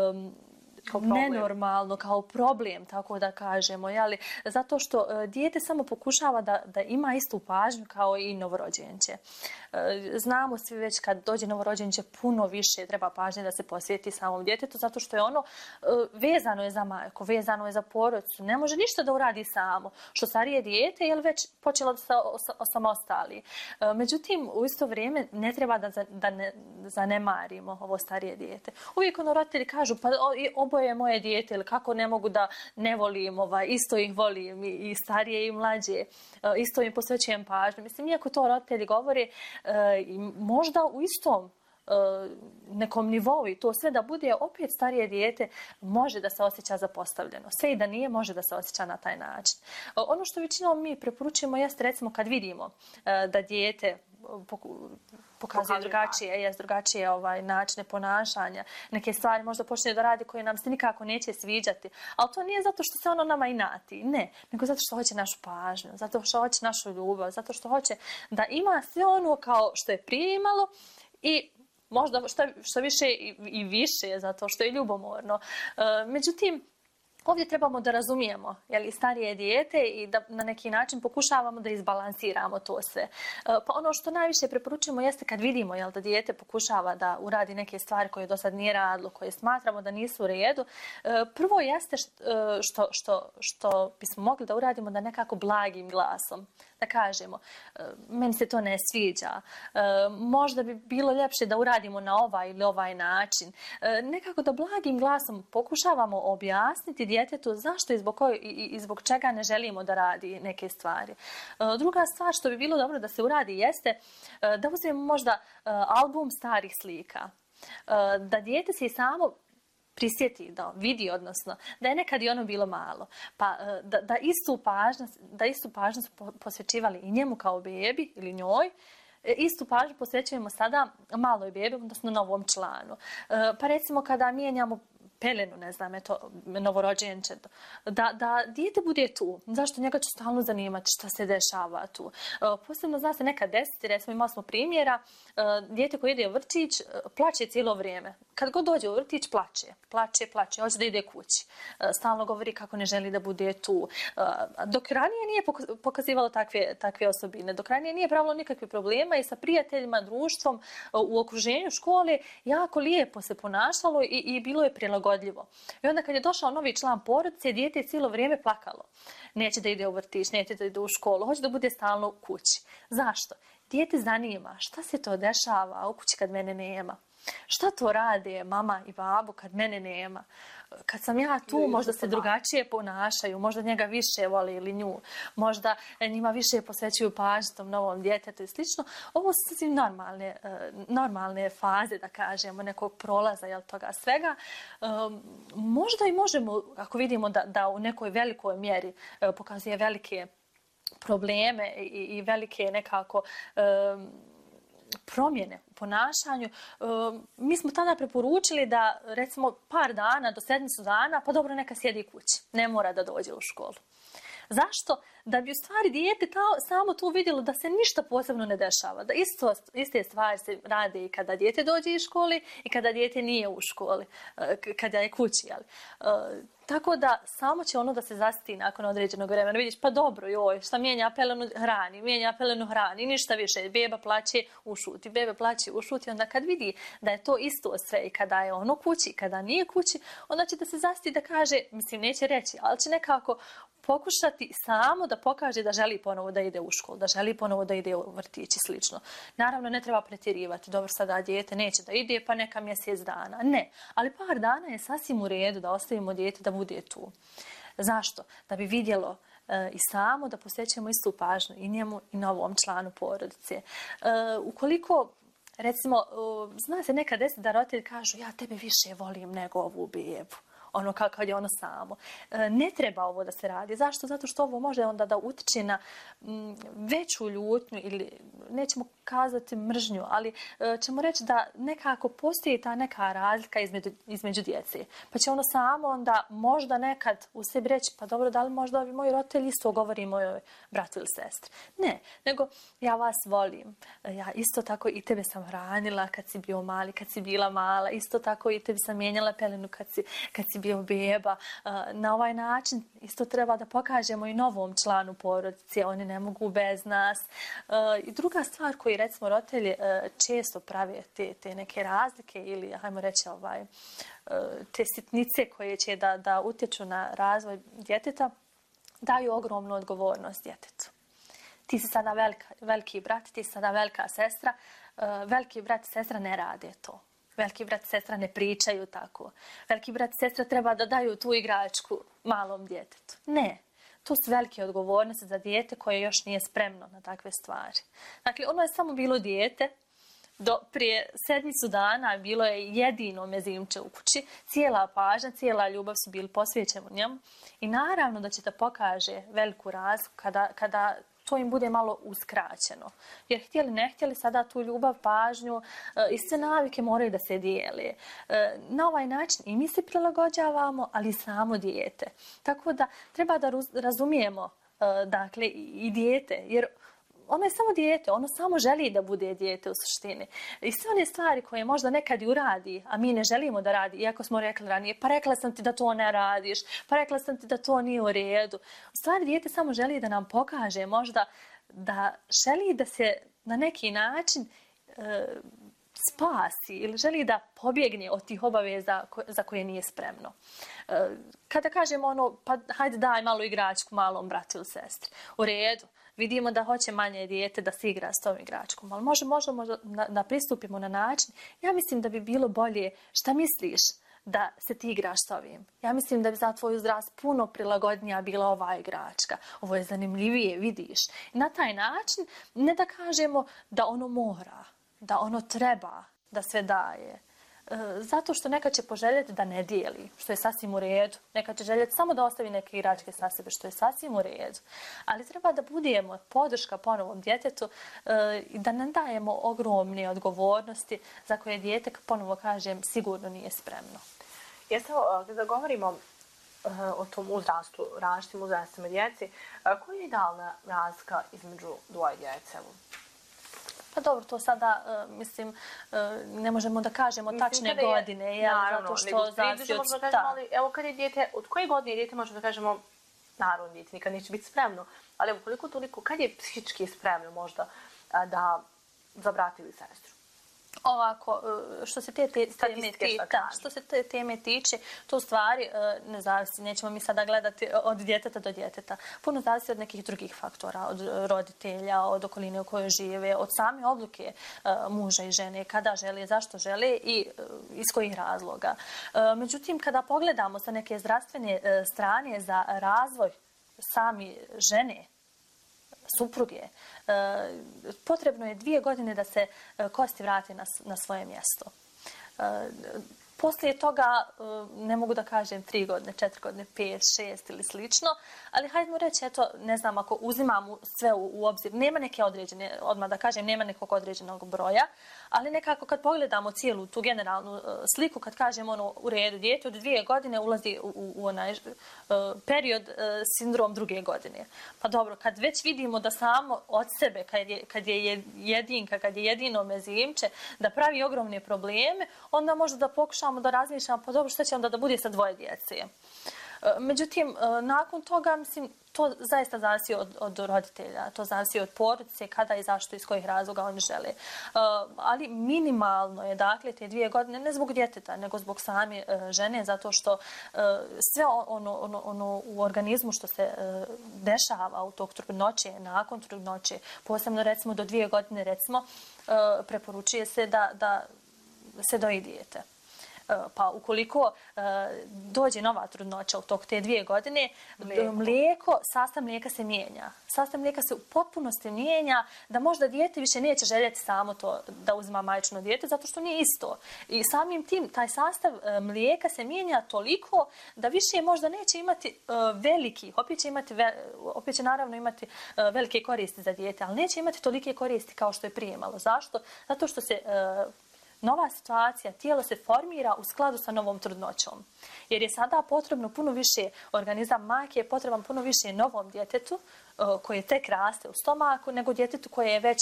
nenormalno, kao problem, tako da kažemo, zato što dijete samo pokušava da ima istu pažnju kao i novorođenče. Znamo svi već kad dođe novorođenče puno više treba pažnje da se posvijeti samom djetetu, zato što je ono vezano je za majku, vezano je za porodicu, ne može ništa da uradi samo, što starije dijete je već počelo da se osamostali. Međutim, u isto vrijeme ne treba da ne zanemarimo ovo starije dijete. Uvijek roditelji kažu, pa oboje je moje dijete, ili kako ne mogu da ne volim, isto ih volim, i starije i mlađe, isto im posvećujem pažnju. Mislim, iako to roditelji govore, možda u istom nekom nivou i to sve da bude opet starije dijete može da se osjeća zapostavljeno. Sve i da nije može da se osjeća na taj način. Ono što većinom mi preporučujemo jeste recimo kad vidimo da dijete pokazuje drugačije načine ponašanja, neke stvari možda počne da radi koje nam se nikako neće sviđati. Ali to nije zato što se ono nama inati, ne, nego zato što hoće našu pažnju, zato što hoće našu ljubav, zato što hoće da ima sve ono kao što je prije imalo i možda što više i više, zato što je ljubomorno. Međutim, ovdje trebamo da razumijemo starije dijete i da na neki način pokušavamo da izbalansiramo to sve. Pa ono što najviše preporučujemo jeste kad vidimo da dijete pokušava da uradi neke stvari koje do sad nije radilo, koje smatramo da nisu u redu. Prvo jeste što bismo mogli da uradimo da nekako blagim glasom, da kažemo meni se to ne sviđa, možda bi bilo ljepše da uradimo na ovaj ili ovaj način. Nekako da blagim glasom pokušavamo objasniti djetetu zašto i zbog čega ne želimo da radi neke stvari. Druga stvar što bi bilo dobro da se uradi jeste da uzmemo možda album starih slika. Da dijete se i samo prisjeti, da vidi, odnosno da je nekad i ono bilo malo. Pa da istu pažnju su posvećivali i njemu kao bebi ili njoj, istu pažnju posvećujemo sada maloj bebi, odnosno novom članu. Pa recimo kada mijenjamo pelenu, ne znam, eto, novorođenče, da dijete bude tu. Zašto? Njega će stalno zanimati šta se dešava tu. Posebno zna se nekad desiti, recimo imali smo primjera, dijete koje ide u vrtić plaće cijelo vrijeme. Kad god dođe u vrtić plaće, hoće da ide kući. Stalno govori kako ne želi da bude tu. Dok ranije nije pokazivalo takve osobine, dok ranije nije pravilo nikakve problema i sa prijateljima, društvom, u okruženju škole, jako lijepo se ponašalo i bilo je prilagodljivo. I onda kad je došao novi član porodice, dijete je cijelo vrijeme plakalo. Neće da ide u vrtić, neće da ide u školu, hoće da bude stalno u kući. Zašto? Dijete zanima šta se to dešava u kući kad mene nema. Šta to rade mama i babu kad mene nema? Kad sam ja tu, možda se drugačije ponašaju, možda njega više vole ili nju, možda njima više posvećuju pažnju tom novom djetetu i slično. Ovo su sasvim normalne faze, da kažemo, nekog prolaza i od toga svega. Možda i možemo, ako vidimo da u nekoj velikoj mjeri pokazuje velike probleme i velike nekako promjene u ponašanju, mi smo tada preporučili da recimo par dana do sedmicu dana, pa dobro neka sjedi kući, ne mora da dođe u školu. Zašto? Da bi u stvari dijete samo tu vidjelo da se ništa posebno ne dešava. Da iste stvari se rade i kada dijete dođe iz škole i kada dijete nije u školi, kada je kući. Tako da samo će ono da se zasiti nakon određenog vremena. Vidiš, pa dobro, joj, šta mijenja pelenu hrani, ništa više. Beba plaće, ušuti. Onda kad vidi da je to isto sve i kada je ono kući, kada nije kući, onda će da se zasiti da kaže, mislim, neće reći, ali će nekako pokušati samo da pokaže da želi ponovo da ide u školu, da želi ponovo da ide u vrtić i slično. Naravno, ne treba pretjerivati. Dobro, sada dijete neće da ide, pa neka mjesec dana. Ne, ali par dana je sasvim u redu da ostavimo dijete da bude tu. Zašto? Da bi vidjelo i samo da posvećujemo istu pažnju i njemu i novom članu porodice. Ukoliko, recimo, zna se nekad desiti da roditelji kažu ja tebe više volim nego ovu bebu. Ono kakav je ono samo. Ne treba ovo da se radi. Zašto? Zato što ovo može onda da utiče na veću ljutnju ili nećemo kazati mržnju, ali ćemo reći da nekako postoji ta neka razlika između djece. Pa će ono samo onda možda nekad u sebi reći pa dobro, da li možda ovi moji roditelji isto govori mojoj bratu ili sestri. Ne, nego ja vas volim. Ja isto tako i tebe sam hranila kad si bio mali, kad si bila mala. Isto tako i tebi sam mijenjala pelenu kad si bio beba. Na ovaj način isto treba da pokažemo i novom članu porodice. Oni ne mogu bez nas. I druga stvar koju recimo roditelji često prave te neke razlike ili hajmo reći te sitnice koje će da utječu na razvoj djeteta, daju ogromnu odgovornost djetetu. Ti si sada veliki brat, ti si sada velika sestra. Veliki brat i sestra ne rade to. Veliki brat i sestra ne pričaju tako. Veliki brat i sestra treba da daju tu igračku malom djetetu. Ne. To su velike odgovornosti za dijete koje još nije spremno na takve stvari. Dakle, ono je samo bilo dijete, prije sedmicu dana bilo je jedino mezimče u kući, cijela pažnja, cijela ljubav su bili posvećeni njemu i naravno da će da pokaže veliku razliku kada to im bude malo uskraćeno. Jer htjeli ne htjeli sada tu ljubav, pažnju i sve navike moraju da se dijeli. Na ovaj način i mi se prilagođavamo, ali i samo dijete. Tako da treba da razumijemo dakle i dijete, jer ono je samo dijete, ono samo želi da bude dijete u suštini. I sve one stvari koje možda nekad i uradi, a mi ne želimo da radi, iako smo rekli ranije, pa rekla sam ti da to ne radiš, pa rekla sam ti da to nije u redu. U stvari dijete samo želi da nam pokaže možda da želi da se na neki način spasi ili želi da pobjegne od tih obaveza za koje nije spremno. Kada kažemo ono, pa hajde daj malo igračku malom bratu ili sestri, u redu. Vidimo da hoće manje dijete da se igra s tom igračkom, ali možemo da pristupimo na način. Ja mislim da bi bilo bolje, šta misliš da se ti igraš s ovim? Ja mislim da bi za tvoju zdravst puno prilagodnija bila ova igračka. Ovo je zanimljivije, vidiš. I na taj način ne da kažemo da ono mora, da ono treba, da sve daje. Zato što neka će poželjeti da ne dijeli, što je sasvim u redu. Neka će željeti samo da ostavi neke igračke sa sebe, što je sasvim u redu. Ali treba da budemo podrška ponovom djetetu i da ne dajemo ogromne odgovornosti za koje dijete, ponovo kažem, sigurno nije spremno. Kada govorimo o tom uzrastu, različitim uzrastima djeci, koja je idealna razlika između dvoje djece? Pa dobro, to sada, ne možemo da kažemo tačne godine, zato što zavisi od... Evo, kad je dijete, od koje godine je dijete, možemo da kažemo, naravno, dijete nikad neće biti spremno, ali evo, koliko toliko, kad je psihički spremno možda da za brata ili sestru? Ovako, što se te teme tiče, to u stvari ne zavisi, nećemo mi sada gledati od djeteta do djeteta. Puno zavisi od nekih drugih faktora, od roditelja, od okoline u kojoj žive, od same odluke muža i žene, kada žele, zašto žele i iz kojih razloga. Međutim, kada pogledamo sa neke zdravstvene strane za razvoj sami žene, supruge, potrebno je 2 godine da se kosti vrate na svoje mjesto. Poslije toga, ne mogu da kažem 3 godine, 4 godine, 5, 6 ili slično, ali hajdemo reći, eto, ne znam, ako uzimamo sve u obzir, nema neke određene, odmah da kažem, nema nekog određenog broja, ali nekako kad pogledamo cijelu tu generalnu sliku, kad kažemo ono u redu, dijete od 2 godine ulazi u onaj period sindrom 2. godine. Pa dobro, kad već vidimo da samo od sebe, kad je jedinka, kad je jedino mezimče, da pravi ogromne probleme, onda možda da pokušamo da razmišljamo, pa dobro, šta će onda da bude sa 2 djece? Međutim, nakon toga, mislim, to zaista zavisi od roditelja, to zavisi od porodice, kada i zašto, iz kojih razloga oni žele. Ali minimalno je, dakle, te 2 godine, ne zbog djeteta, nego zbog same žene, zato što sve ono u organizmu što se dešava u tog trudnoće, nakon trudnoće, posebno recimo do 2 godine, recimo, preporučuje se da se doji dijete. Pa ukoliko dođe nova trudnoća u toku te 2 godine, sastav mlijeka se mijenja. Sastav mlijeka se u potpunosti mijenja da možda dijete više neće željeti samo to da uzima majčino dijete, zato što nije isto. I samim tim taj sastav mlijeka se mijenja toliko da više možda neće imati velikih, opet će naravno imati velike koristi za dijete, ali neće imati tolike koristi kao što je prije imalo. Zašto? Zato što se nova situacija, tijelo se formira u skladu sa novom trudnoćom. Jer je sada potrebno puno više, organizam majke je potreban puno više novom djetetu koje tek raste u stomaku nego djetetu koje je već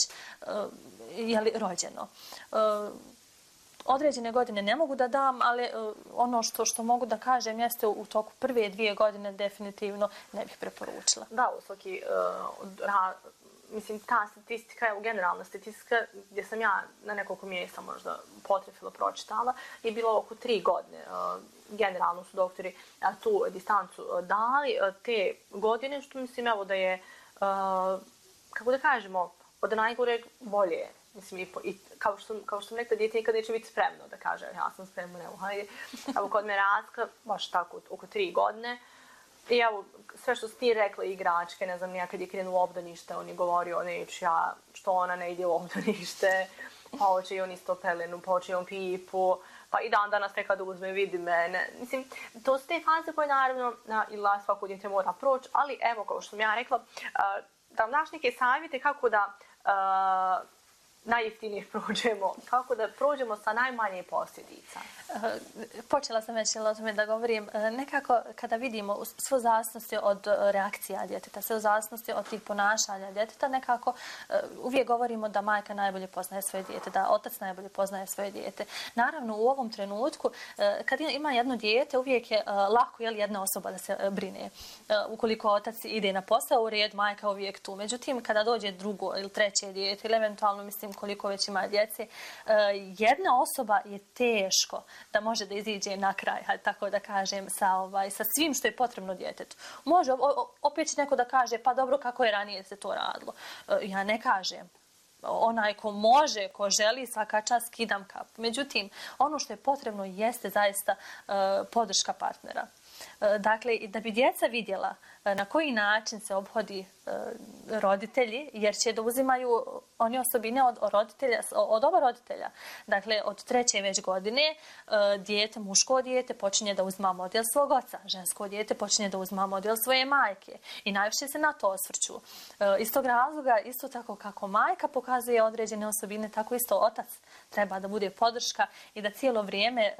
rođeno. Određene godine ne mogu da dam, ali ono što mogu da kažem jeste u toku prve 2 godine definitivno ne bih preporučila. Da, u svaki mislim, ta statistika, generalna statistika, gdje sam ja na nekoliko mjesta možda potrefilo pročitala, je bilo oko 3 godine. Generalno su doktori tu distancu dali te godine, što mislim evo da je, kako da kažemo, od najgoreg bolje. Mislim, i kao što sam rekla, dijete nikad neće biti spremno da kaže, ja sam spremno, evo, hajde. Evo, kod me Raska, baš tako, oko 3 godine. I evo, sve što si ti rekla, igračke, ne znam, kad je krenuo u obdanište, on je govorio, neću ja, što ona ne ide u obdanište, pa hoće i on isto pelenu, pa hoće i on pipu, pa i dan danas nekada uzme, vidi mene. Mislim, to su te faze koje naravno ila svako djete mora proći, ali evo, kao što sam ja rekla, da vam daš neke savjete kako da najjeftinije prođemo, kako da prođemo sa najmanje posljedica. Počela sam već o tome da govorim. Nekako kada vidimo sve zavisnosti od reakcija djeteta, sve zavisnosti od tih ponašanja djeteta, nekako uvijek govorimo da majka najbolje poznaje svoje dijete, da otac najbolje poznaje svoje dijete. Naravno, u ovom trenutku, kad ima jedno dijete, uvijek je lako jedna osoba da se brine. Ukoliko otac ide na posao, u red, majka uvijek tu. Međutim, kada dođe drugo ili treće dijete, ili eventualno, mislim, koliko već ima djece, jedna osoba je teško da može da iziđe na kraj, tako da kažem, sa svim što je potrebno djetetu. Može, opet će neko da kaže, pa dobro, kako je ranije se to radilo. Ja ne kažem. Onaj ko može, ko želi, svaka čast, skidam kap. Međutim, ono što je potrebno jeste zaista podrška partnera. Dakle, i da bi djeca vidjela na koji način se ophodi roditelji, jer će da uzimaju oni osobine od oba roditelja. Dakle, od 3. već godine muško dijete počinje da uzima model svog oca, žensko dijete počinje da uzima model svoje majke i najviše se na to osvrću. Iz tog razloga, isto tako kako majka pokazuje određene osobine, tako isto otac treba da bude podrška i da cijelo vrijeme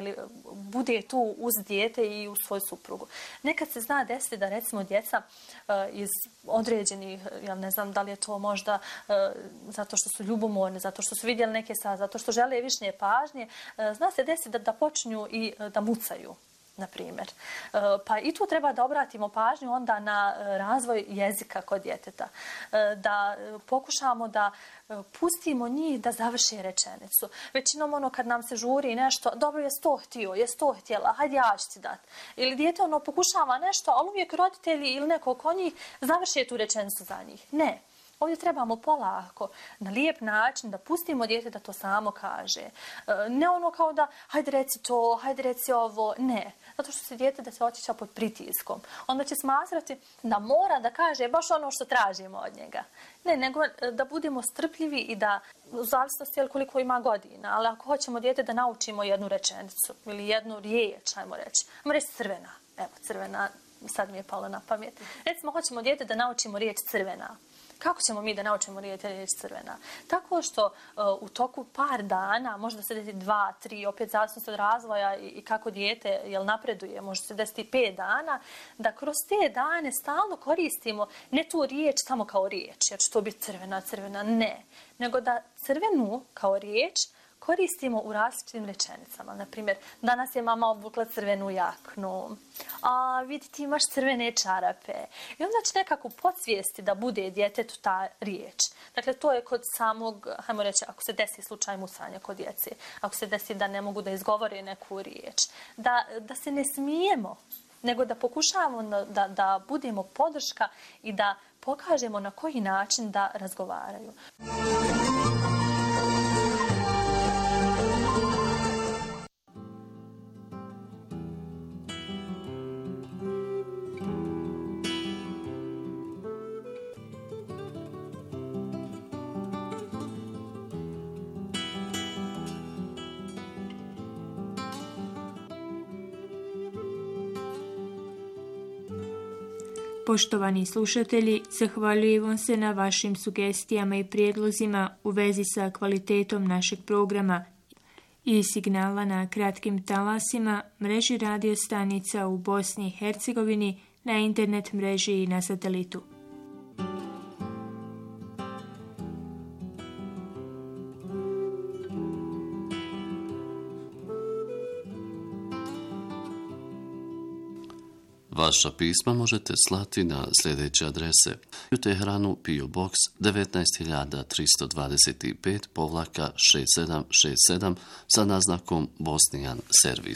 bude tu uz dijete i uz svoju suprugu. Nekad se zna desiti da recimo djeca iz određenih, ja ne znam da li je to možda zato što su ljubomorni, zato što su vidjeli neke zato što žele više pažnje, zna se desiti da počinju i da mucaju, na primjer. Pa i tu treba da obratimo pažnju onda na razvoj jezika kod djeteta. Da pokušamo da pustimo njih da završe rečenicu. Većinom kad nam se žuri nešto, dobro, jes to htjela, hajde ja ću ti dati. Ili dijete pokušava nešto, ali uvijek roditelji ili neko ko njih završe tu rečenicu za njih. Ne. Ovdje trebamo polako, na lijep način da pustimo dijete da to samo kaže. Ne kao da hajde reci to, hajde reci ovo, ne. Zato što se dijete da se osjeća pod pritiskom. Onda će smatrati da mora da kaže baš ono što tražimo od njega. Ne, nego da budemo strpljivi i da, u zavisnosti koliko ima godina, ali ako hoćemo dijete da naučimo jednu rečenicu ili jednu riječ, ajmo reći crvena. Evo, crvena, sad mi je palo na pamet. Recimo, hoćemo dijete da naučimo riječ crvena. Kako ćemo mi da naučimo riječ crvena? Tako što u toku par dana, možda se desi 2, 3, opet zavisno od razvoja i kako dijete napreduje, može se desiti 5 dana, da kroz te dane stalno koristimo ne tu riječ samo kao riječ, jer će to biti crvena, ne. Nego da crvenu kao riječ koristimo u različitim rečenicama. Naprimjer, danas je mama obukla crvenu jaknu. A vidi, ti imaš crvene čarape. I onda će nekako podsvijesti da bude djetetu ta riječ. Dakle, to je kod samog, hajmo reći, ako se desi slučaj musanja kod djece, ako se desi da ne mogu da izgovore neku riječ, da se ne smijemo, nego da pokušavamo da budemo podrška i da pokažemo na koji način da razgovaraju. Poštovani slušatelji, zahvaljujemo se na vašim sugestijama i prijedlozima u vezi sa kvalitetom našeg programa i signala na kratkim talasima, mreži radio stanica u Bosni i Hercegovini, na internet mreži i na satelitu. Vaša pisma možete slati na sljedeće adrese: u Teheranu PO Box 19325-6767 sa naznakom Bosnijan servis.